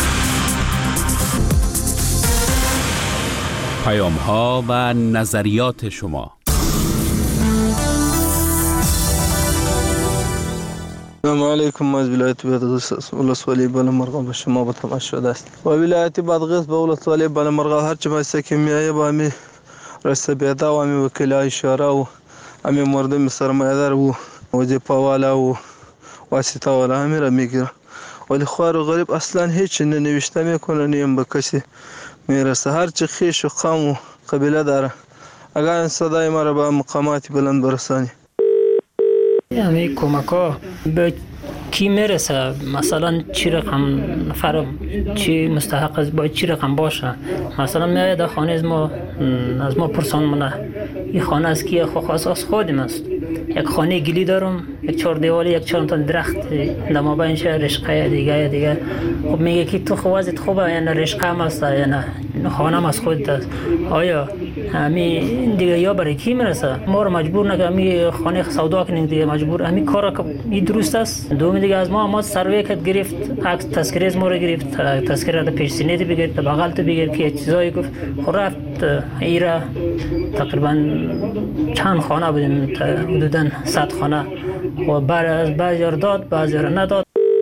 پیام ها و نظریات شما. السلام علیکم. از ولایت بادغیس ولسوالی بالامرغ به شما به تماشا است. و ولایت بادغیس به ولسوالی بالامرغ هر چه واسه که میایه با می رسته بیدا و می وکیلای شورا و امی مردم سرمایه‌دار و وظیفه والا و واسطه والا همین را میگیره، ولی خوار و غریب اصلا هیچ ننوشته میکنه، نیم به کسی میرسه. هر چه خیش و قوم و قبیله داره، اگر این صدای ما را به مقامات بلند برسانی. همه کمک ها به کی میرسه؟ مثلا چی رقم نفر چی مستحق است، باید چی رقم باشه؟ مثلا میاد در خانه از ما از ما پرسان منه این خانه از کیه؟ خو خاص از خودم است. یک خانه گلی دارم، یک چهار دیوالی، یک چهار تا درخت در ما بینش رشقه دیگه دیگه. خب میگه که تو خوازت خوبه یا نه رشقه هم است یا نه خانه هم از خودت است. آیا همین دیگه یا برای کی میرسه؟ ما رو مجبور نکنه همین خانه سودا کنیم دیگه، مجبور همین کارا که این درست است. دوم دیگه از ما ما سروی کرد گرفت، عکس تذکره از ما رو گرفت، تذکره رو پیش سینه بگیر، بغل تو بگیر که چیزایی گفت. خب رفت ایرا تقریبا چند خانه بودیم، حدوداً صد خانه و بعد از بعضی رو داد بعضی رو نداد.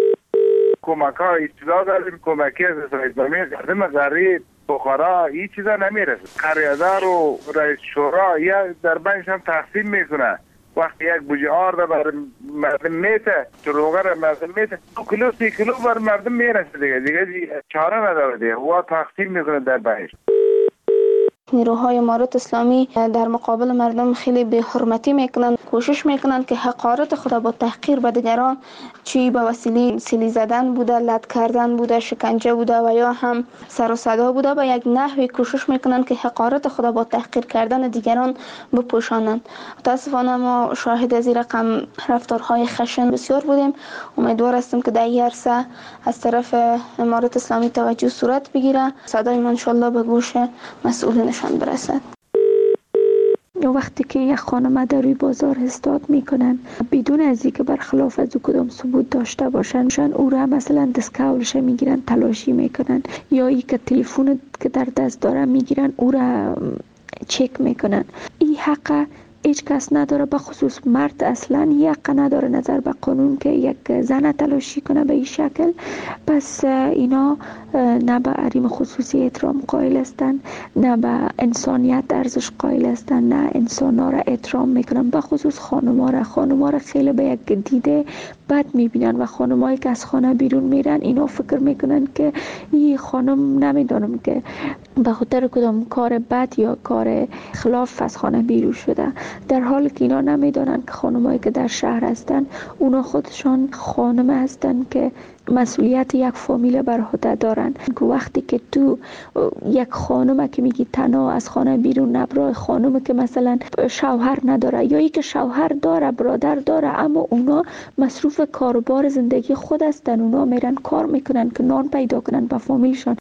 کمک ها ابتدا داریم، کمکی از اسرائیل گردم غریب بخارا این چیزا نمیرسه. قریادار و رئیس شورا یا در بینش هم تقسیم میکنه. وقتی یک بوجه آرد بر مردم میته، چروغر مردم میته، دو کیلو سی کیلو بر مردم میرسه دیگه دیگه چاره نداره دیگه و تقسیم میکنه در بینش. نیروهای امارات اسلامی در مقابل مردم خیلی به حرمتی میکنن، کوشش میکنن که حقارت خود با تحقیر به دیگران، چی به وسیله سیلی زدن بوده، لط کردن بوده، شکنجه بوده و یا هم سر و صدا بوده، به یک نحوی کوشش میکنن که حقارت خود با تحقیر کردن دیگران بپوشانند. متاسفانه ما شاهد از این رقم رفتارهای خشن بسیار بودیم. امیدوار هستیم که در این عرصه از طرف امارات اسلامی توجه صورت بگیره، صدای ما ان شاء الله به گوش مسئولینشان برسد. وقتی که یک خانم در روی بازار استاد میکنن بدون از اینکه برخلاف از او کدام ثبوت داشته باشن، او را مثلا دستکولش میگیرن تلاشی میکنن، یا ای که تلفن که در دست دارن میگیرن او را چک میکنن. این حق هیچ کس نداره، به خصوص مرد اصلا حق نداره نظر به قانون که یک زن تلاشی کنه به این شکل. پس اینا نه به حریم خصوصی احترام قائل هستن، نه به انسانیت ارزش قائل هستن، نه انسانا را احترام میکنن، به خصوص خانما را خانما را خیلی به یک دیده بد میبینن و خانمایی که از خانه بیرون میرن اینا فکر میکنن که این خانم نمیدونم که به خاطر کدام کار بد یا کار خلاف از خانه بیرون شده، در حالی که اینا نمیدونن که خانمایی که در شهر هستن اونا خودشان خانم هستن که مسئولیت یک فامیل بر عهده دارن. که وقتی که تو یک خانم که میگی تنها از خانه بیرون نبرای، خانم که مثلا شوهر نداره یا ای که شوهر داره برادر داره اما اونا مصروف کاروبار زندگی خود هستن، اونا میرن کار میکنن که نان پیدا کنن به فامیلشان.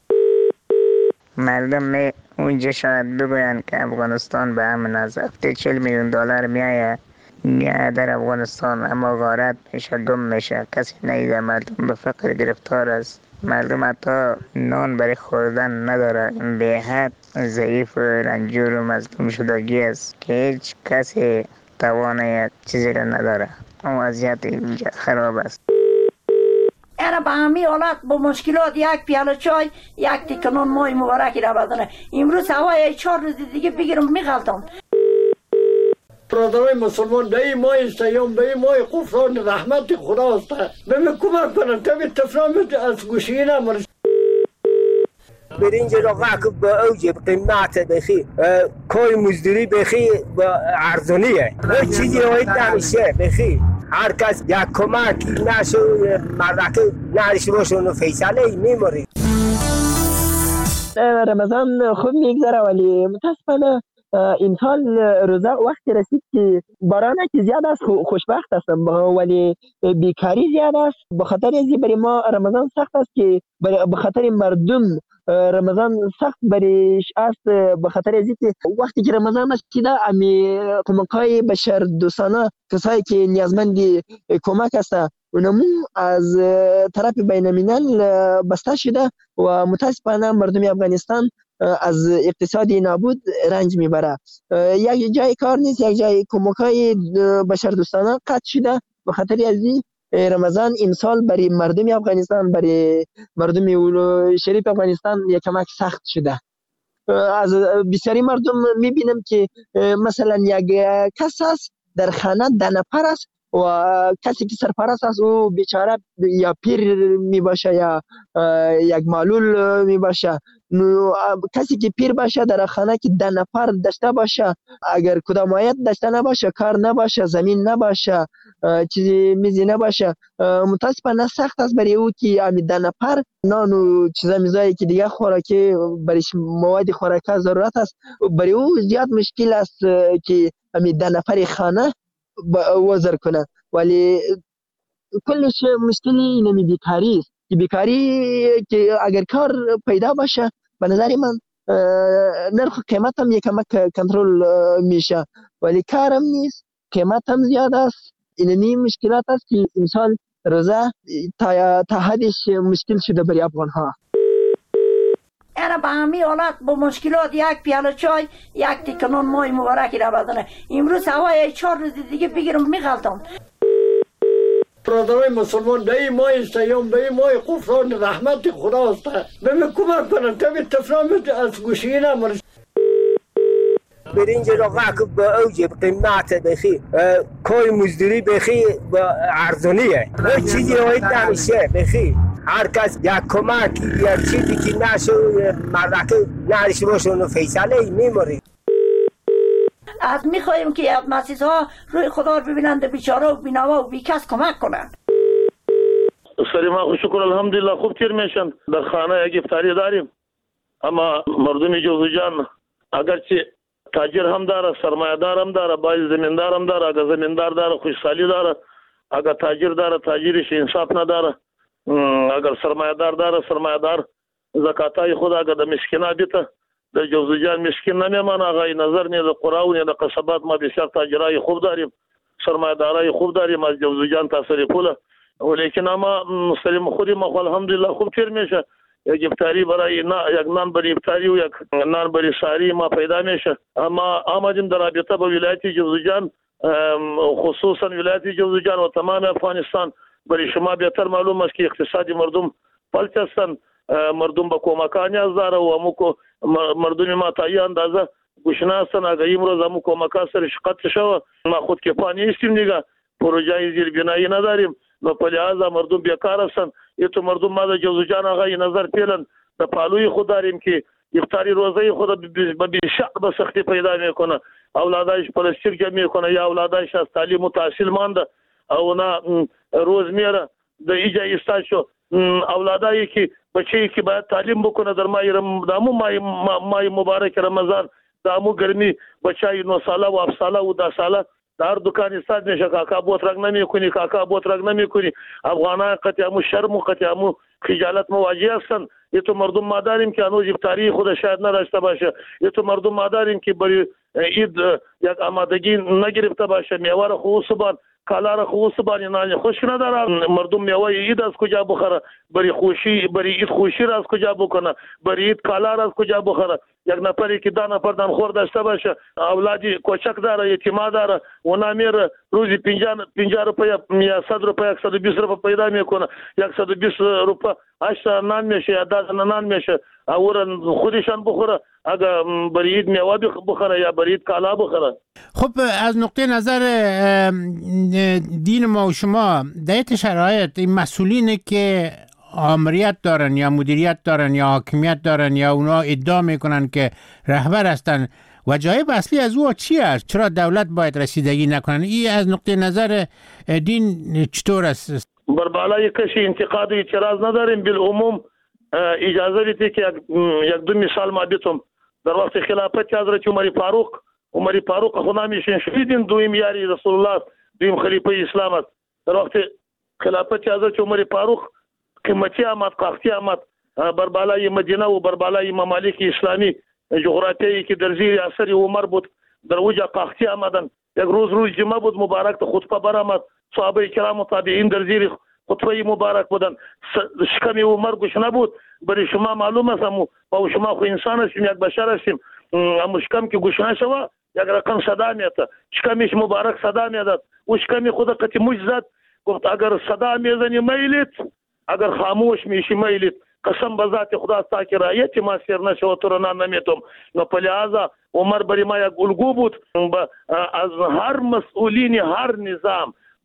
مردم می اونجا شاید بگوین که افغانستان به همین از هفته چهل میلیون دلار میایه میایه در افغانستان، اما غارت میشه، گم میشه، کسی نیده، مردم به فقر گرفتار است، مردم حتی نان برای خوردن نداره، به حد ضعیف و رنجور و مظلوم شدگی است که هیچ کسی توانه چیزی را نداره. اون وضعیت اینجا خراب است. اینا به همین حالت با مشکلات یک پیاله چای یک تکنون مای مبارکی را بدنه. امروز هوای چهار روز دیگه بگیرم میغلطم. برادرای مسلمان به این ماه سیام، به این ماه غفران رحمت خداست، به من کمک کنن تا به تفرامت از گوشی نمارس. برنج را که به اوج قیمت بخی کوی مزدوری بخی ارزانیه، هیچ چیزی هایی نمیشه بخی. هر کس یک کمک نشو مردک نرش باشه اونو فیصله میماری. رمضان خوب میگذره ولی متاسفانه این سال روزه وقتی رسید که باران که زیاد است خوشبخت هستم ولی بیکاری زیاد است. به خاطر ازی برای ما رمضان سخت است که به خاطر مردم رمضان سخت بریش است، به خاطر ازی که وقتی که رمضان است که امی کمک‌های بشر دوستانه کسایی که نیازمند کمک هستند اونمو از طرف بین الملل بسته شده و متاسفانه مردم افغانستان از اقتصادی نابود رنج میبره. یک جای کار نیست، یک جای کمک‌های بشردوستانه قطع شده. به خاطر ازی رمضان امسال برای مردم افغانستان، برای مردم شریف افغانستان یک کمک سخت شده. از بسیاری مردم میبینم که مثلا یک کس است در خانه ده نفر است و کسی که سرپرست است او بیچاره یا پیر می باشه یا یک معلول می باشه. نو کسی که پیر باشه در خانه که ده نفر داشته باشه، اگر کدام مایت داشته نباشه، کار نباشه، زمین نباشه، چیزی میزی نباشه، متاسفانه سخت است برای او که امی ده نفر نان و چیزا میزایی که دیگه خوراکی برای مواد خوراکی ضرورت است، برای او زیاد مشکل است که امی ده نفر خانه وزر کنه. ولی کلش مشکلی نمی بیکاری است که بیکاری که اگر کار پیدا باشه به نظر من نرخ قیمت هم یک کمک کنترل میشه، ولی کارم نیست، قیمت هم زیاد است. اینمی مشکلات است که انسان روزه تا تا حدش مشکل شده برای افغان ها. انا به همین حالت با مشکلات یک پیاله چای یک تیکه نان مای مبارکی را بدنه. امروز هوای چهار روز دیگه بگیرم میغلطم. برادرای مسلمان به این ماه سیام به این ماه غفران رحمت خدا است. بهم کمک کنن تا به تفرام از گوشی نمرس. برنج را واقع با اوج قیمت بخی کوی مزدوری بخی با ارزونیه. هر چیزی باید نمیشه بخی. هر کس یک کمک یا چیزی که نشو مردک نرش باشه اونو فیصله میموری. از میخواهیم که مسیح ها روی خدا رو ببینند، بیچاره و بینوا و بیکس کمک کنند. سلام و شکر الحمدلله خوب تیر میشن. در خانه یک افطاری داریم، اما مردم جوزجان اگرچه تاجر هم داره، سرمایه دار هم داره، باید زمیندار هم داره. اگر زمیندار داره خوشحالی داره، اگر تاجر داره تاجرش انصاف نداره، اگر سرمایه دار داره سرمایه دار زکاتای خود اگر د مسکینا بیته د جوزجان مسکین نمیمانه. آقای نظر نه د قراو نه د قصبات ما بسیار تاجرای خوب داریم، سرمایه دارای خوب داریم از جوزجان تا سریپوله. ولیکن اما سلیم خودی ما الحمدلله خوب تیر میشه. یک افطاری برای نا یک نان برای افطاری و یک نان برای ساری ما پیدا میشه. اما آمدیم در رابطه با ولایت جوزجان، خصوصا ولایت جوزجان و تمام افغانستان، برای شما بهتر معلوم است که اقتصادی مردم پلت هستند. مردم با کمکان نیاز داره و امو مردم ما تا یه اندازه گوشنا هستند. اگر امروز امو کمکان سر شقت شوه ما خود کفانی هستیم دیگه، پروژه زیر بینایی نداریم، و په لحاظ مردم بیکار هستند. یتو مردم ما د جوزجان آقای نظر پیلن د پالوی خود داریم که افطاری روزه خود به بیشق به سختی پیدا میکنه. اولادایش پلستیک میکنه یا اولادایش از تعلیم و تحصیل مانده او نه روز میره د ایجا استاشو اولادایی که بچه‌ای که باید تعلیم بکنه در ماه رمضان ماه ماه مبارک رمضان دامو گرمی بچای نو ساله و هفت ساله و ده ساله در دکان استاد میشه کاکا بوت رنگ نمیکنی کاکا بوت رنگ نمیکنی. افغانان قطعا شرم و قطعا خجالت مواجه هستند. یه تو مردم ما داریم که هنوز افطاری خود شاید نداشته باشه، یه تو مردم ما داریم که برای عید یک آمادگی نگرفته باشه، میوه را خو صبح کالا را خو صبح نه خوش نداره. مردم میوه عید از کجا بخره؟ برای خوشی برای عید خوشی را از کجا بکنه؟ برای عید کالا را از کجا بخره؟ یک نفری که ده نفر دان خور داشته باشه، اولادی کوچک داره، یتیما داره، اونا میره روزی پنجاه روپیه یا صد روپیه صد و بیست روپیه پیدا میکنه. صد و بیست روپیه هشت نان میشه یا ده نان میشه، اورن خودشان بخوره. اگر برای عید میوه بخوره یا برای عید کالا بخوره. خب از نقطه نظر دین ما و شما در این شرایط این مسئولینی که آمریت دارن یا مدیریت دارن یا حاکمیت دارن یا اونا ادعا میکنن که رهبر هستن، وجایب اصلی از او چی است؟ چرا دولت باید رسیدگی نکنن؟ این از نقطه نظر دین چطور است؟ بر بالای کسی انتقاد و اعتراض نداریم. بالعموم اجازه بدید که یک دو مثال ما بیتم. در وقت خلافت حضرت عمر فاروق عمر فاروق خدا میشین شهیدین دویم یاری رسول الله دویم خلیفه اسلام است. در وقت خلافت حضرت عمر فاروق قیمتی آمد قاختی آمد بر بالای مدینه و بر بالای ممالک اسلامی جغرافیایی که در زیر اثر عمر بود در وجه قاختی آمدن. یک روز روز جمعه بود مبارک تا خطبه برآمد، صحابه کرام و تابعین در زیر خطبه مبارک بودن. شکم عمر گوش نبود. برای شما معلوم است امو با شما خو انسان هستیم، یک بشر هستیم. امو شکم که گوش نشوه یک رقم صدا میاد، شکمش مبارک صدا میاد و شکم خود قتی موج زد گفت اگر صدا میزنی میلیت، اگر خاموش میشی میلیت. قسم به ذات خدا ستا که رایت ما سیر نشو تو رو نمیتم. نو په لحاظه عمر برای ما یک الگو بود از هر مسئولین هر نظام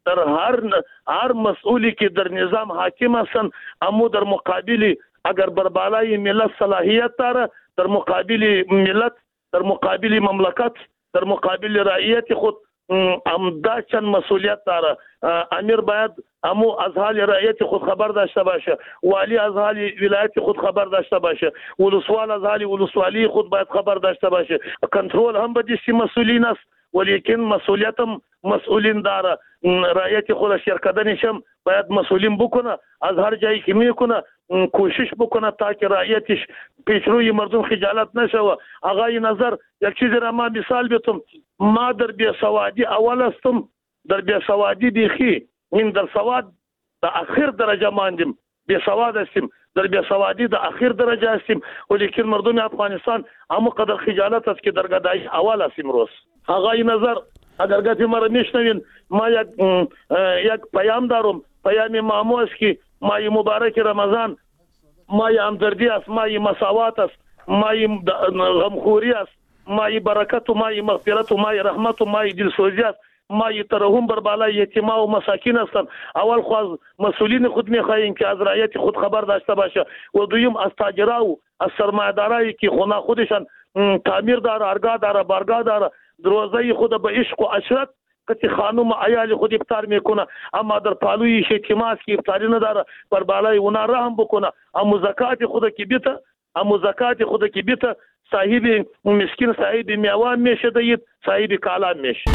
در هر هر مسئولی که در نظام حاکم هستند اما در مقابل اگر بر بالای ملت صلاحیت داره، در مقابل ملت، در مقابل مملکت، در مقابل رعیت خود امدا چند مسئولیت داره. امیر باید امو از حال رعیت خود خبر داشته باشه، والی از حال ولایت خود خبر داشته باشه، ولسوال از حال ولسوالی خود باید خبر داشته باشه. کنترل هم به دستی مسئولین است ولیکن مسئولیت هم مسئولین داره. رعیت خود شرکت هم باید مسئولین بکنه، از هر جایی که میکنه کوشش بکنه تا که رعیتش پیشروی مردم خجالت نشوه. آقای نظر یک چیزی را ما مثال بیتم، ما در بیسوادی اول استم، در بیسوادی بیخی من در سواد در اخیر درجه ماندیم، بیسواد هستیم، در بیسوادی در اخیر درجه هستیم ولیکن مردم افغانستان اما قدر خجالت است که در گدایی اول هستیم. روز آقای نظر اگر گفتی مرا میشنوین، ما یک یک پیام دارم، پیام مامو است که مای مبارک رمضان مای همدردی است، مای مساوات است، مای غمخوری است، مای برکت و مای مغفرت و مای رحمت و مای دلسوزی است، مای ترحم بر بالای یتیما و مساکین هستند. اول خو مسئولین خود میخواهیم که از رعیت خود خبر داشته باشه و دویم از تاجرا و از سرمایه‌دارایی که خونه خودشان تعمیر داره، ارگاه داره، بارگاه داره، دروازه خود به عشق و عشرت که خانم عیال خود افطار میکنه اما در پالوی شتیماس که افطاری نداره بر بالای اونا رحم بکنه. اما زکات خود که بیته، اما زکات خود که بیته صاحب مسکین صاحب میوان میشه دید، صاحب کالام میشه.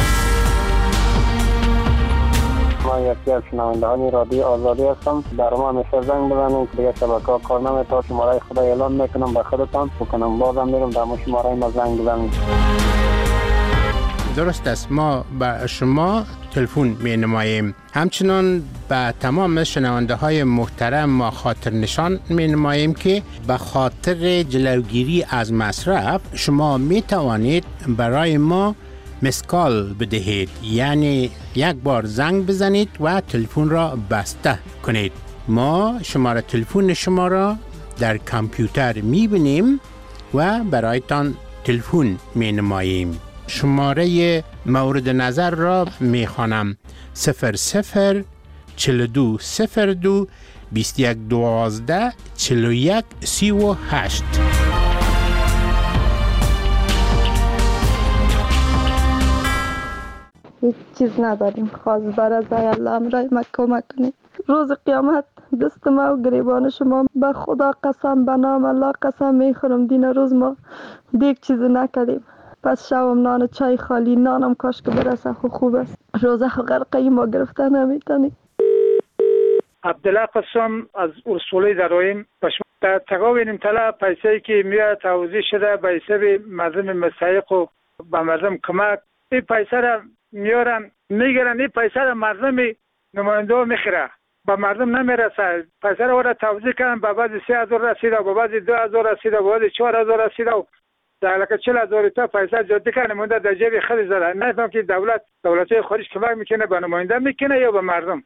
ما یکی از شنوندگان رادیو آزادی هستم. در ما همیشه زنگ بزنید که دیگه شبکه‌ها کار نمی‌کنه. شماره خدا اعلام میکنم به خودتان بکنم بازم میرم در مو شماره ما زنگ بزنید. درست است، ما به شما تلفن می نماییم. همچنان به تمام شنونده های محترم ما خاطر نشان می نماییم که به خاطر جلوگیری از مصرف شما می توانید برای ما مسکال بدهید، یعنی یک بار زنگ بزنید و تلفن را بسته کنید. ما شماره تلفن شما را در کامپیوتر می بینیم و برایتان تلفن می نماییم. شماره مورد نظر را می خوانم: صفر صفر چهل و دو صفر دو بیست و یک دوازده چهل و یک سی و هشت. هیچ چیز نداریم، خواست بر از الله امرای ما کمک کنید. روز قیامت دست ما و گریبان شما به خدا قسم، به نام الله قسم میخورم دین روز ما دیگه چیز نکردیم. پس شوم نان چای خالی، نانم کاش که برسه خو خوب است. روزه غرقه ما گرفته نمیتونی. عبدالله قسم از اصولی درایم پشمت تقاوینیم طلا پیسایی که میاد توضیح شده به حساب مردم مستحق و به مردم کمک. این پیسه را میارن میگیرن، این پیسه را مردم نماینده ها میخیره، به مردم نمیرسه. پیسه را وارد توضیح کردن، به بعضی سه هزار رسیده، به بعضی دو هزار رسیده، به بعضی چهار هزار رسیده و در لکه چهل هزار تا پیسه جدی کنه مونده در جیب خیلی زده. نفهم که دولت دولت‌های خارج کمک میکنه به نماینده میکنه یا به مردم.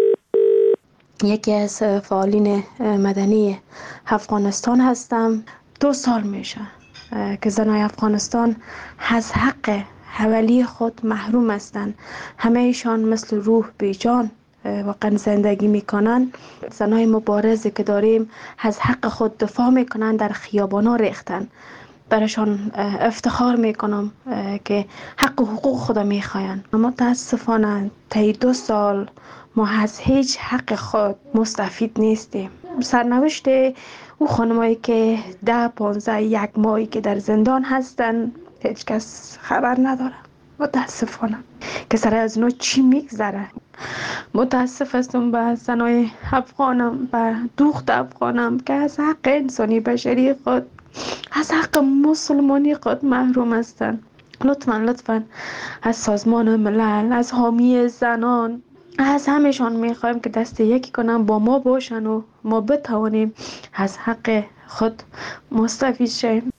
یکی از فعالین مدنی افغانستان هستم. دو سال میشه که زنای افغانستان از حق حوالی خود محروم هستند. همه ایشان مثل روح بیجان واقعا زندگی میکنن. زنای مبارزی که داریم از حق خود دفاع میکنن، در خیابانا ریختن. برایشان افتخار میکنم که حق و حقوق خدا میخواین. متاسفانه طی دو سال ما از هیچ حق خود مستفید نیستیم. سرنوشت او خانمایی که ده پانزده یک ماهی که در زندان هستن هیچ کس خبر نداره. متاسفانه که سر از اونا چی میگذره. متاسف هستم به زنای افغانم، به دوخت افغانم که از حق انسانی بشری خود، از حق مسلمانی خود محروم هستند. لطفاً لطفاً از سازمان ملل، از حامی زنان، از همشان میخوایم که دست یکی کنن با ما باشن و ما بتوانیم از حق خود مستفید شیم.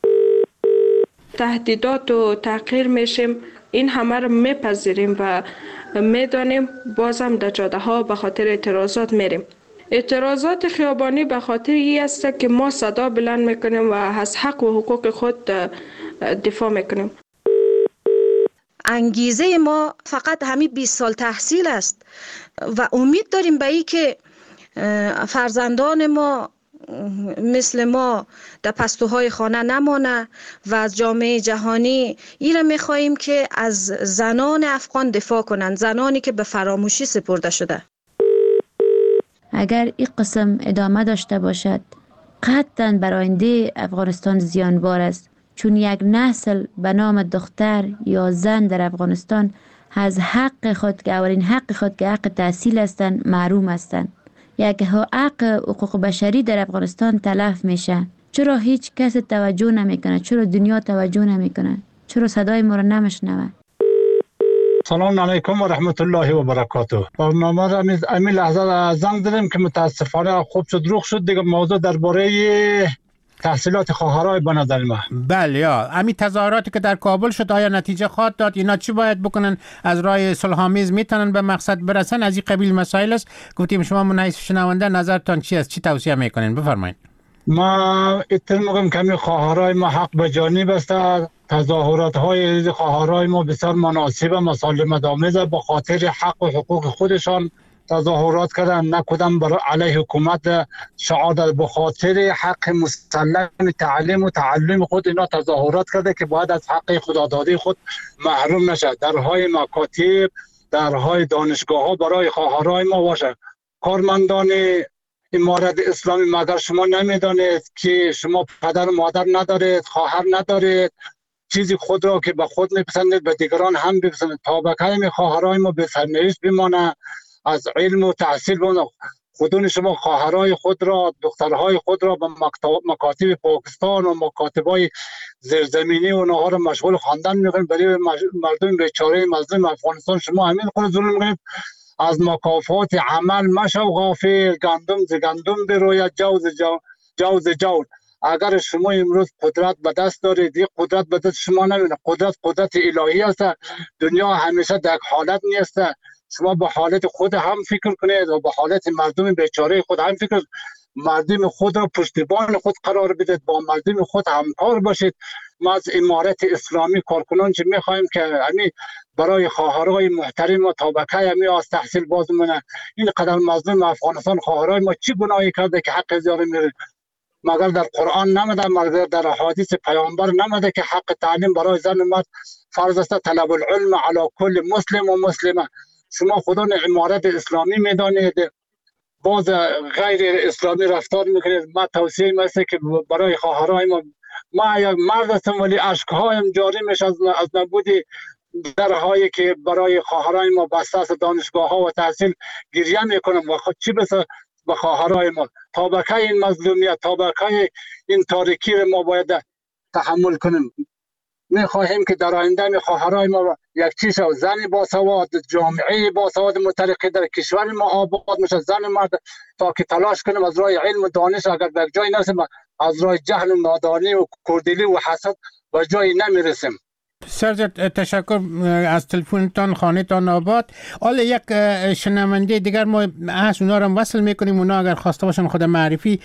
تهدیدات و تحقیر میشیم، این همه رو میپذیریم و میدانیم. بازم در جاده ها به خاطر اعتراضات میریم. اعتراضات خیابانی به خاطر این است که ما صدا بلند میکنیم و از حق و حقوق خود دفاع میکنیم. انگیزه ما فقط همین بیست سال تحصیل است و امید داریم به این که فرزندان ما مثل ما در پستوهای خانه نمانه و از جامعه جهانی این را می‌خواهیم که از زنان افغان دفاع کنند، زنانی که به فراموشی سپرده شده. اگر این قسم ادامه داشته باشد قطعاً بر آینده افغانستان زیانبار است، چون یک نسل به نام دختر یا زن در افغانستان از حق خود که اولین حق خود که حق تحصیل هستند محروم هستند. یک حق حقوق بشری در افغانستان تلف میشه. چرا هیچ کس توجه نمیکنه؟ چرا دنیا توجه نمیکنه؟ چرا صدای ما رو نمیشنوه؟ سلام علیکم و رحمت الله و برکاته. برنامه را امی لحظه زنگ دادیم که متاسفانه خوب شد روخ شد دیگه. موضوع درباره تحصیلات خواهرای به نظر ما. بله یا امی تظاهراتی که در کابل شد آیا نتیجه خواهد داد؟ اینا چی باید بکنن؟ از راه صلح‌آمیز میتونن به مقصد برسن؟ از این قبیل مسائل است. گفتیم شما من حیث شنونده نظرتان چی است؟ چی توصیه میکنین؟ بفرمایید. ما اتفاق میگم که می خواهرای ما حق به جانب است. تظاهرات های خواهرای ما بسیار مناسب و مسالمت آمیز به خاطر حق و حقوق خودشان تظاهرات کردن، نه کدام برای علیه حکومت شعار داد. به خاطر حق مسلم تعلیم و تعلم خود اینا تظاهرات کرده که باید از حق خدادادی خود محروم نشد. درهای مکاتب، درهای دانشگاه ها برای خواهرای ما باشه. کارمندان امارت اسلامی مگر شما نمیدانید که شما پدر و مادر ندارید، خواهر ندارید، چیزی خود را که به خود میپسندید به دیگران هم بپسندید. طبقه می خواهرای ما به سرنوشت بمانه، از علم و تحصیل بمانه. خودون شما خواهرای خود را، دخترهای خود را به مکاتب پاکستان و مکاتبای زیرزمینی و اونها را مشغول خواندن میکنید. برای مردم بیچاره مظلوم افغانستان شما همین خود ظلم میکنید. از مکافات عمل مشو غافل، گندم ز گندم بروید، جو ز جو جو ز جو. اگر شما امروز قدرت به دست دارید، این قدرت به دست شما نمیاد. قدرت قدرت الهی است. دنیا همیشه در حالت نیست. شما به حالت خود هم فکر کنید و به حالت مردم بیچاره خود هم فکر کنید. مردم خود را پشتیبان خود قرار بدید، با مردم خود همکار باشید. ما از امارت اسلامی کارکنان چه میخوایم که همین برای خواهرای محترم و طبقه همی از تحصیل باز مونه. این قدر مظلوم افغانستان خواهرای ما چی گناهی کرده که حق زیاره میره؟ مگر در قرآن نمده، مگر در حدیث پیامبر نمده که حق تعلیم برای زن و مرد فرض است؟ طلب العلم علی کل مسلم و مسلمه. شما خودان امارت اسلامی میدانید، باز غیر اسلامی رفتار میکنید. ما توصیه میسته که برای خواهرای ما، ما یک مرد هستم ولی اشکهایم جاری میشه از از نبود درهایی که برای خواهرای ما بسته است. دانشگاه ها و تحصیل گریه میکنم و خود چی بسه به خواهرای ما. طبقه این مظلومیت، طبقه این تاریکی ما باید تحمل کنیم. میخواهیم که در آینده می خواهرای ما یک چیز زن باسواد، جامعه باسواد مترقی در کشور ما آباد میشه. زن مرد تا که تلاش کنیم از راه علم و دانش، اگر در جای نرسیم از راه جهل و نادانی و کردلی و حسد به جای نمیرسیم. سرجت تشکر از تلفنتان، خانهتان آباد. حالا یک شنونده دیگر ما هست، اونا رو وصل میکنیم. اونا اگر خواسته باشن خود معرفی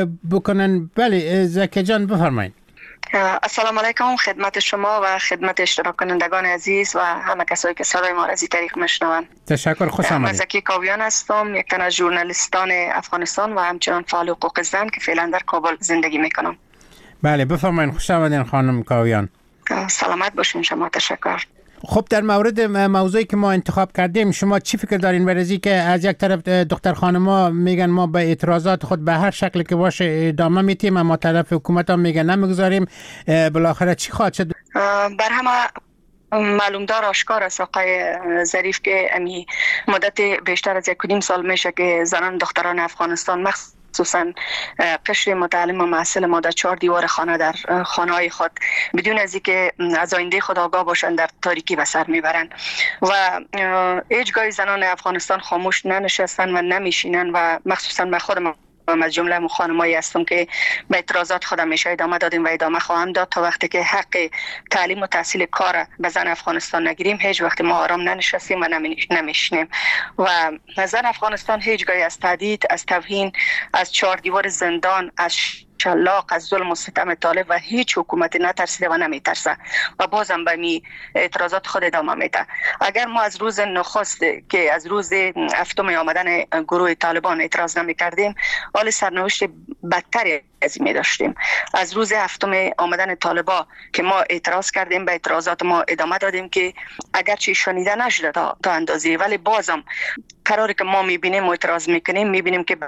بکنن. بله زکی جان بفرمایید. السلام علیکم خدمت شما و خدمت اشتراک کنندگان عزیز و همه کسایی که صدای ما را از این طریق میشنوند. تشکر، خوش آمدید. من زکی کاویان هستم، یک تن از ژورنالیستان افغانستان و همچنان فعال حقوق زن که فعلا در کابل زندگی میکنم. بله بفرمایید. خوش آمدین خانم کاویان. سلامت باشین شما. تشکر. خب در مورد موضوعی که ما انتخاب کردیم شما چی فکر دارین؟ برای که از یک طرف دختر خانما میگن ما به اعتراضات خود به هر شکل که باشه ادامه میتیم، اما طرف حکومت هم میگن نمیگذاریم. بالاخره چی خواهد شد؟ بر همه معلوم دار آشکار است آقای ظریف که امی مدت بیشتر از یک کدیم سال میشه که زنان دختران افغانستان مخصوص خصوصا قشر متعلم و محصل ما در چهار دیوار خانه در خانه های خود بدون از اینکه از آینده خود آگاه باشند در تاریکی به سر میبرند و هیچگاه زنان افغانستان خاموش ننشستن و نمیشینن و مخصوصا من خودم از جمله خانمایی هستم که به اعتراضات خودم میشه ادامه دادیم و ادامه خواهم داد تا وقتی که حق تعلیم و تحصیل کار به زن افغانستان نگیریم. هیچ وقت ما آرام ننشستیم و نمیشنیم و زن افغانستان هیچ گاهی از تهدید، از توهین، از چهار دیوار زندان، از شلاق از ظلم و ستم طالب و هیچ حکومتی نترسیده و نمیترسه و بازم به می اعتراضات خود ادامه میده. اگر ما از روز نخست که از روز هفتم آمدن گروه طالبان اعتراض نمی کردیم، حال سرنوشت بدتری از می داشتیم. از روز هفتم آمدن طالبا که ما اعتراض کردیم، به اعتراضات ما ادامه دادیم که اگرچه شنیده نشده تا, تا اندازه، ولی بازم قراری که ما می بینیم و اعتراض میکنیم میبینیم که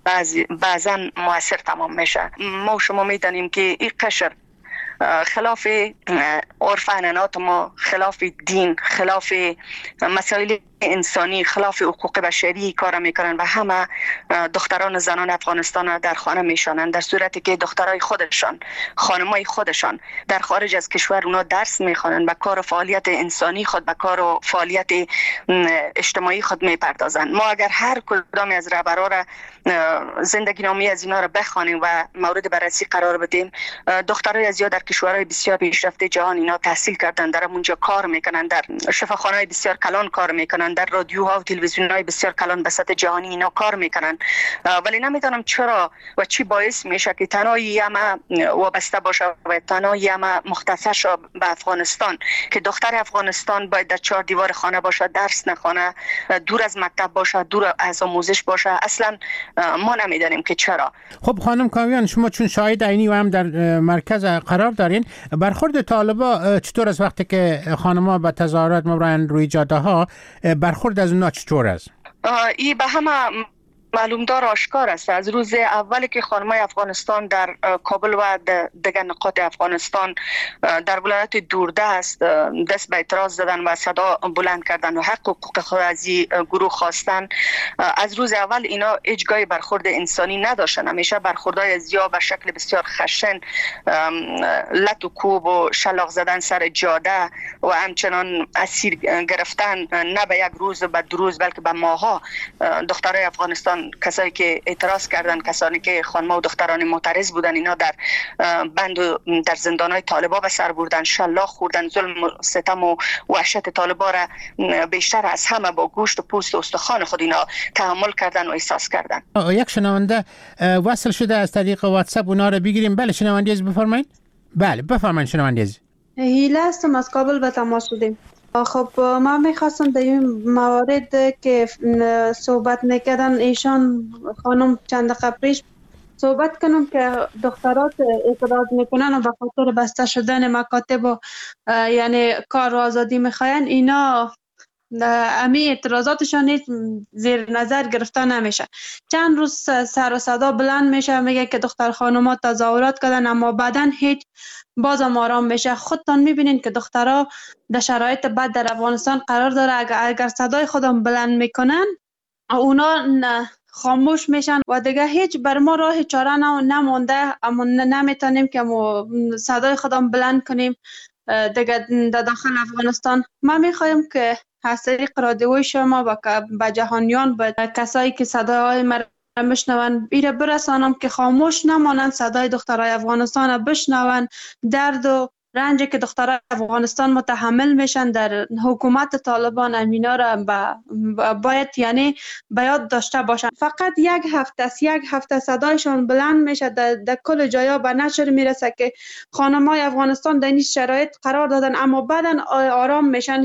بعضا موثر تمام میشه. ما و شما میدانیم که این قشر خلاف عرف عنعنات ما، خلاف دین، خلاف مسائل انسانی، خلاف حقوق بشری کار میکنن و همه دختران و زنان افغانستان در خانه میشانند، در صورتی که دخترای خودشان، خانمای خودشان در خارج از کشور اونا درس میخوانند، به کار و فعالیت انسانی خود، به کار و فعالیت اجتماعی خود میپردازند. ما اگر هر کدام از رهبران را زندگی نامه از اینا را بخوانیم و مورد بررسی قرار بدیم، دخترای از یا در کشورهای بسیار پیشرفته جهان اینا تحصیل کردن، در اونجا کار میکنن، در شفاخانه‌های بسیار کلان کار میکنن، در رادیوها و تلویزیون‌های بسیار کلان به سطح جهانی اینا کار میکنن، ولی نمیدونم چرا و چی باعث میشه که تنهایی اما وابسته باشه و تنهایی اما مختصر شه به افغانستان، که دختر افغانستان باید در چهار دیوار خانه باشه، درس نخونه، دور از مکتب باشه، دور از آموزش باشه. اصلا ما نمیدونیم که چرا. خب خانم کاویان، شما چون شاهد عینی و هم در مرکز قرار دارین، برخورد طالبا چطور است وقتی که خانم‌ها به تظاهرات میبرن روی جاده ها؟ برخورد از اونا چطور است؟ این به همه معلوم دار آشکار است. از روز اولی که خانم‌های افغانستان در کابل و دیگر نقاط افغانستان در ولایت دوردست دست به اعتراض دادن و صدا بلند کردن و حق و حقوق خود از این گروه خواستن، از روز اول اینا هیچ گاهی برخورد انسانی نداشتن. همیشه برخوردهای از یا به شکل بسیار خشن، لط و کوب و شلاق زدن سر جاده و همچنان اسیر گرفتن، نه به یک روز به دو روز بلکه به ماها دخترای افغانستان، کسایی که اعتراض کردن، کسانی که خانم‌ها و دختران معترض بودن، اینا در بند و در زندان‌های طالبا به سر بردن، شلاق خوردن، ظلم و ستم و وحشت طالبا را بیشتر از همه با گوشت و پوست و استخوان خود اینا تحمل کردن و احساس کردن. یک شنونده وصل شده از طریق واتساپ، اونا رو بگیریم. بله شنونده از بفرمایید. بله بفرمایید شنونده از. هیله هستم، از کابل به تماس شدیم. خب من میخواستم در این موارد که صحبت میکردن ایشان خانم چند دقیقه پیش صحبت کنم که دخترات اعتراض میکنن و به خاطر بسته شدن مکاتب و یعنی کار و آزادی میخواین، اینا امی اعتراضاتشان نیست زیر نظر گرفته نمیشه. چند روز سر و صدا بلند میشه، میگه که دختر خانوما تظاهرات کردن اما بعدن هیچ، بازم آرام میشه. خودتان میبینین که دخترها در شرایط بد در افغانستان قرار داره، اگر, اگر صدای خودم بلند میکنن اونا خاموش میشن و دیگه هیچ بر ما راه چاره نمونده، اما نمیتونیم که صدای خودم بلند کنیم دیگه در داخل افغانستان. ما میخوایم که از طریق رادیوی شما با جهانیان، با کسایی که صدای ما بشنون ایره برسانم که خاموش نمانند، صدای دخترای افغانستان بشنون، درد و رنجی که دخترای افغانستان متحمل میشن در حکومت طالبان، امینا را با باید یعنی باید داشته باشن. فقط یک هفته است، یک هفته صدایشان بلند میشه، در, در کل جایا به نشر میرسه که خانمای افغانستان در این شرایط قرار دادن اما بعدن آرام میشن.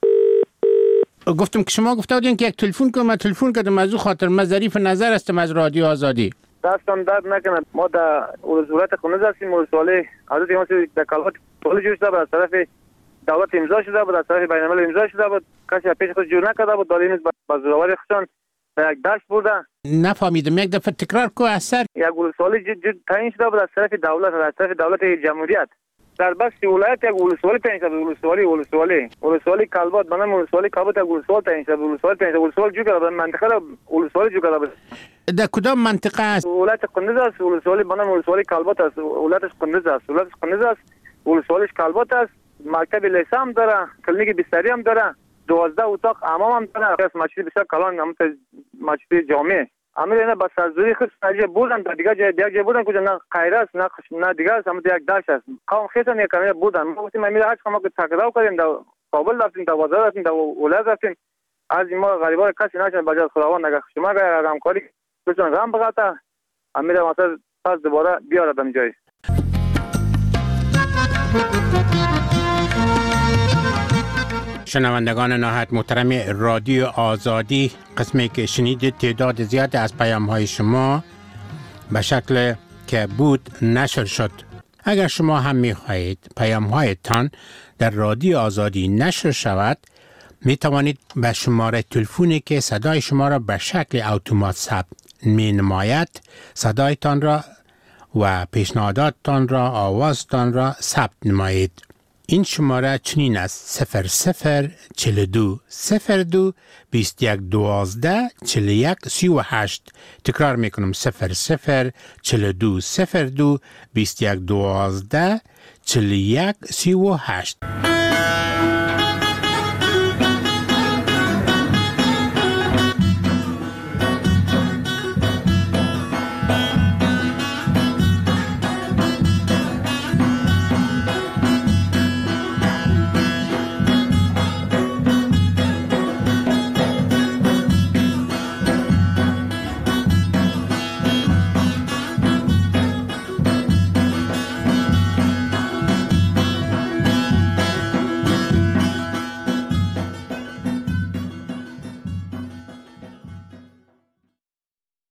گفتم که شما گفته بودین که یک تلفن کنم، من تلفن کردم از او خاطر من ظریف نظر هستم از رادیو آزادی. دستان درد نکنه، ما در ولایت قندوز هستیم. ولسوالی حضرت امام در کلات پول جوش شده بود، از طرف دولت امضا شده بود، از طرف بین الملل امضا شده بود، کسی پیش خود جور نکرده بود، داریم با زوراوری خودشان به یک دشت بردن. نفهمیدم، یک دفعه تکرار کو اثر. یک ولسوالی جد تعیین شده بود از طرف دولت، از طرف دولت جمهوریت. در بخش ولایت یک ولسوالی تعیین شده بود، ولسوالی ولسوالی ولسوالی کلبات، بنام ولسوالی کلبات یک ولسوال تعیین شده بود، ولسوالی تعیین شده، ولسوال جو کرده بود، منطقه را ولسوالی جو کرده بود. در کدام منطقه است؟ ولایت قندوز است، ولسوالی بنام ولسوالی کلبات است، ولایتش قندوز است، ولایتش قندوز است، ولسوالیش کلبات است، مکتب لیسه هم داره، کلینیک بستری هم داره، دوازده اتاق حمام هم داره، از مسجد بسیار کلان، هم مسجد جامع. امیر اینا با سرزوری خود سرجه بودن، در دیگه جای دیگه بودن کجا نه خیر است نه نه دیگه است، هم یک داش است. قوم خیسن یک کمی بودن. ما گفتیم امیر هاش ما که تقریبا کردیم در کابل رفتیم، در بازار رفتیم، در ولایت رفتیم. از ما غریبا کسی نشون بجای خداوند نگه شما اگر همکاری بتون غم بغاتا امیر مثلا پس دوباره بیاردم جای. شنوندگان نهایت محترم رادیو آزادی، قسمی که شنیدید تعداد زیاد از پیام های شما به شکل که بود نشر شد. اگر شما هم می خواهید پیام هایتان در رادیو آزادی نشر شود، می توانید به شماره تلفنی که صدای شما را به شکل اتومات ثبت می نماید صدایتان را و پیشنهاداتتان را، آوازتان را ثبت نمایید. این شماره چنین است: صفر صفر چهل و دو صفر دو بیست و یک دوازده چهل و یک سی و هشت. تکرار میکنم: صفر صفر چهل و دو صفر دو بیست و یک دوازده چهل و یک سی و هشت.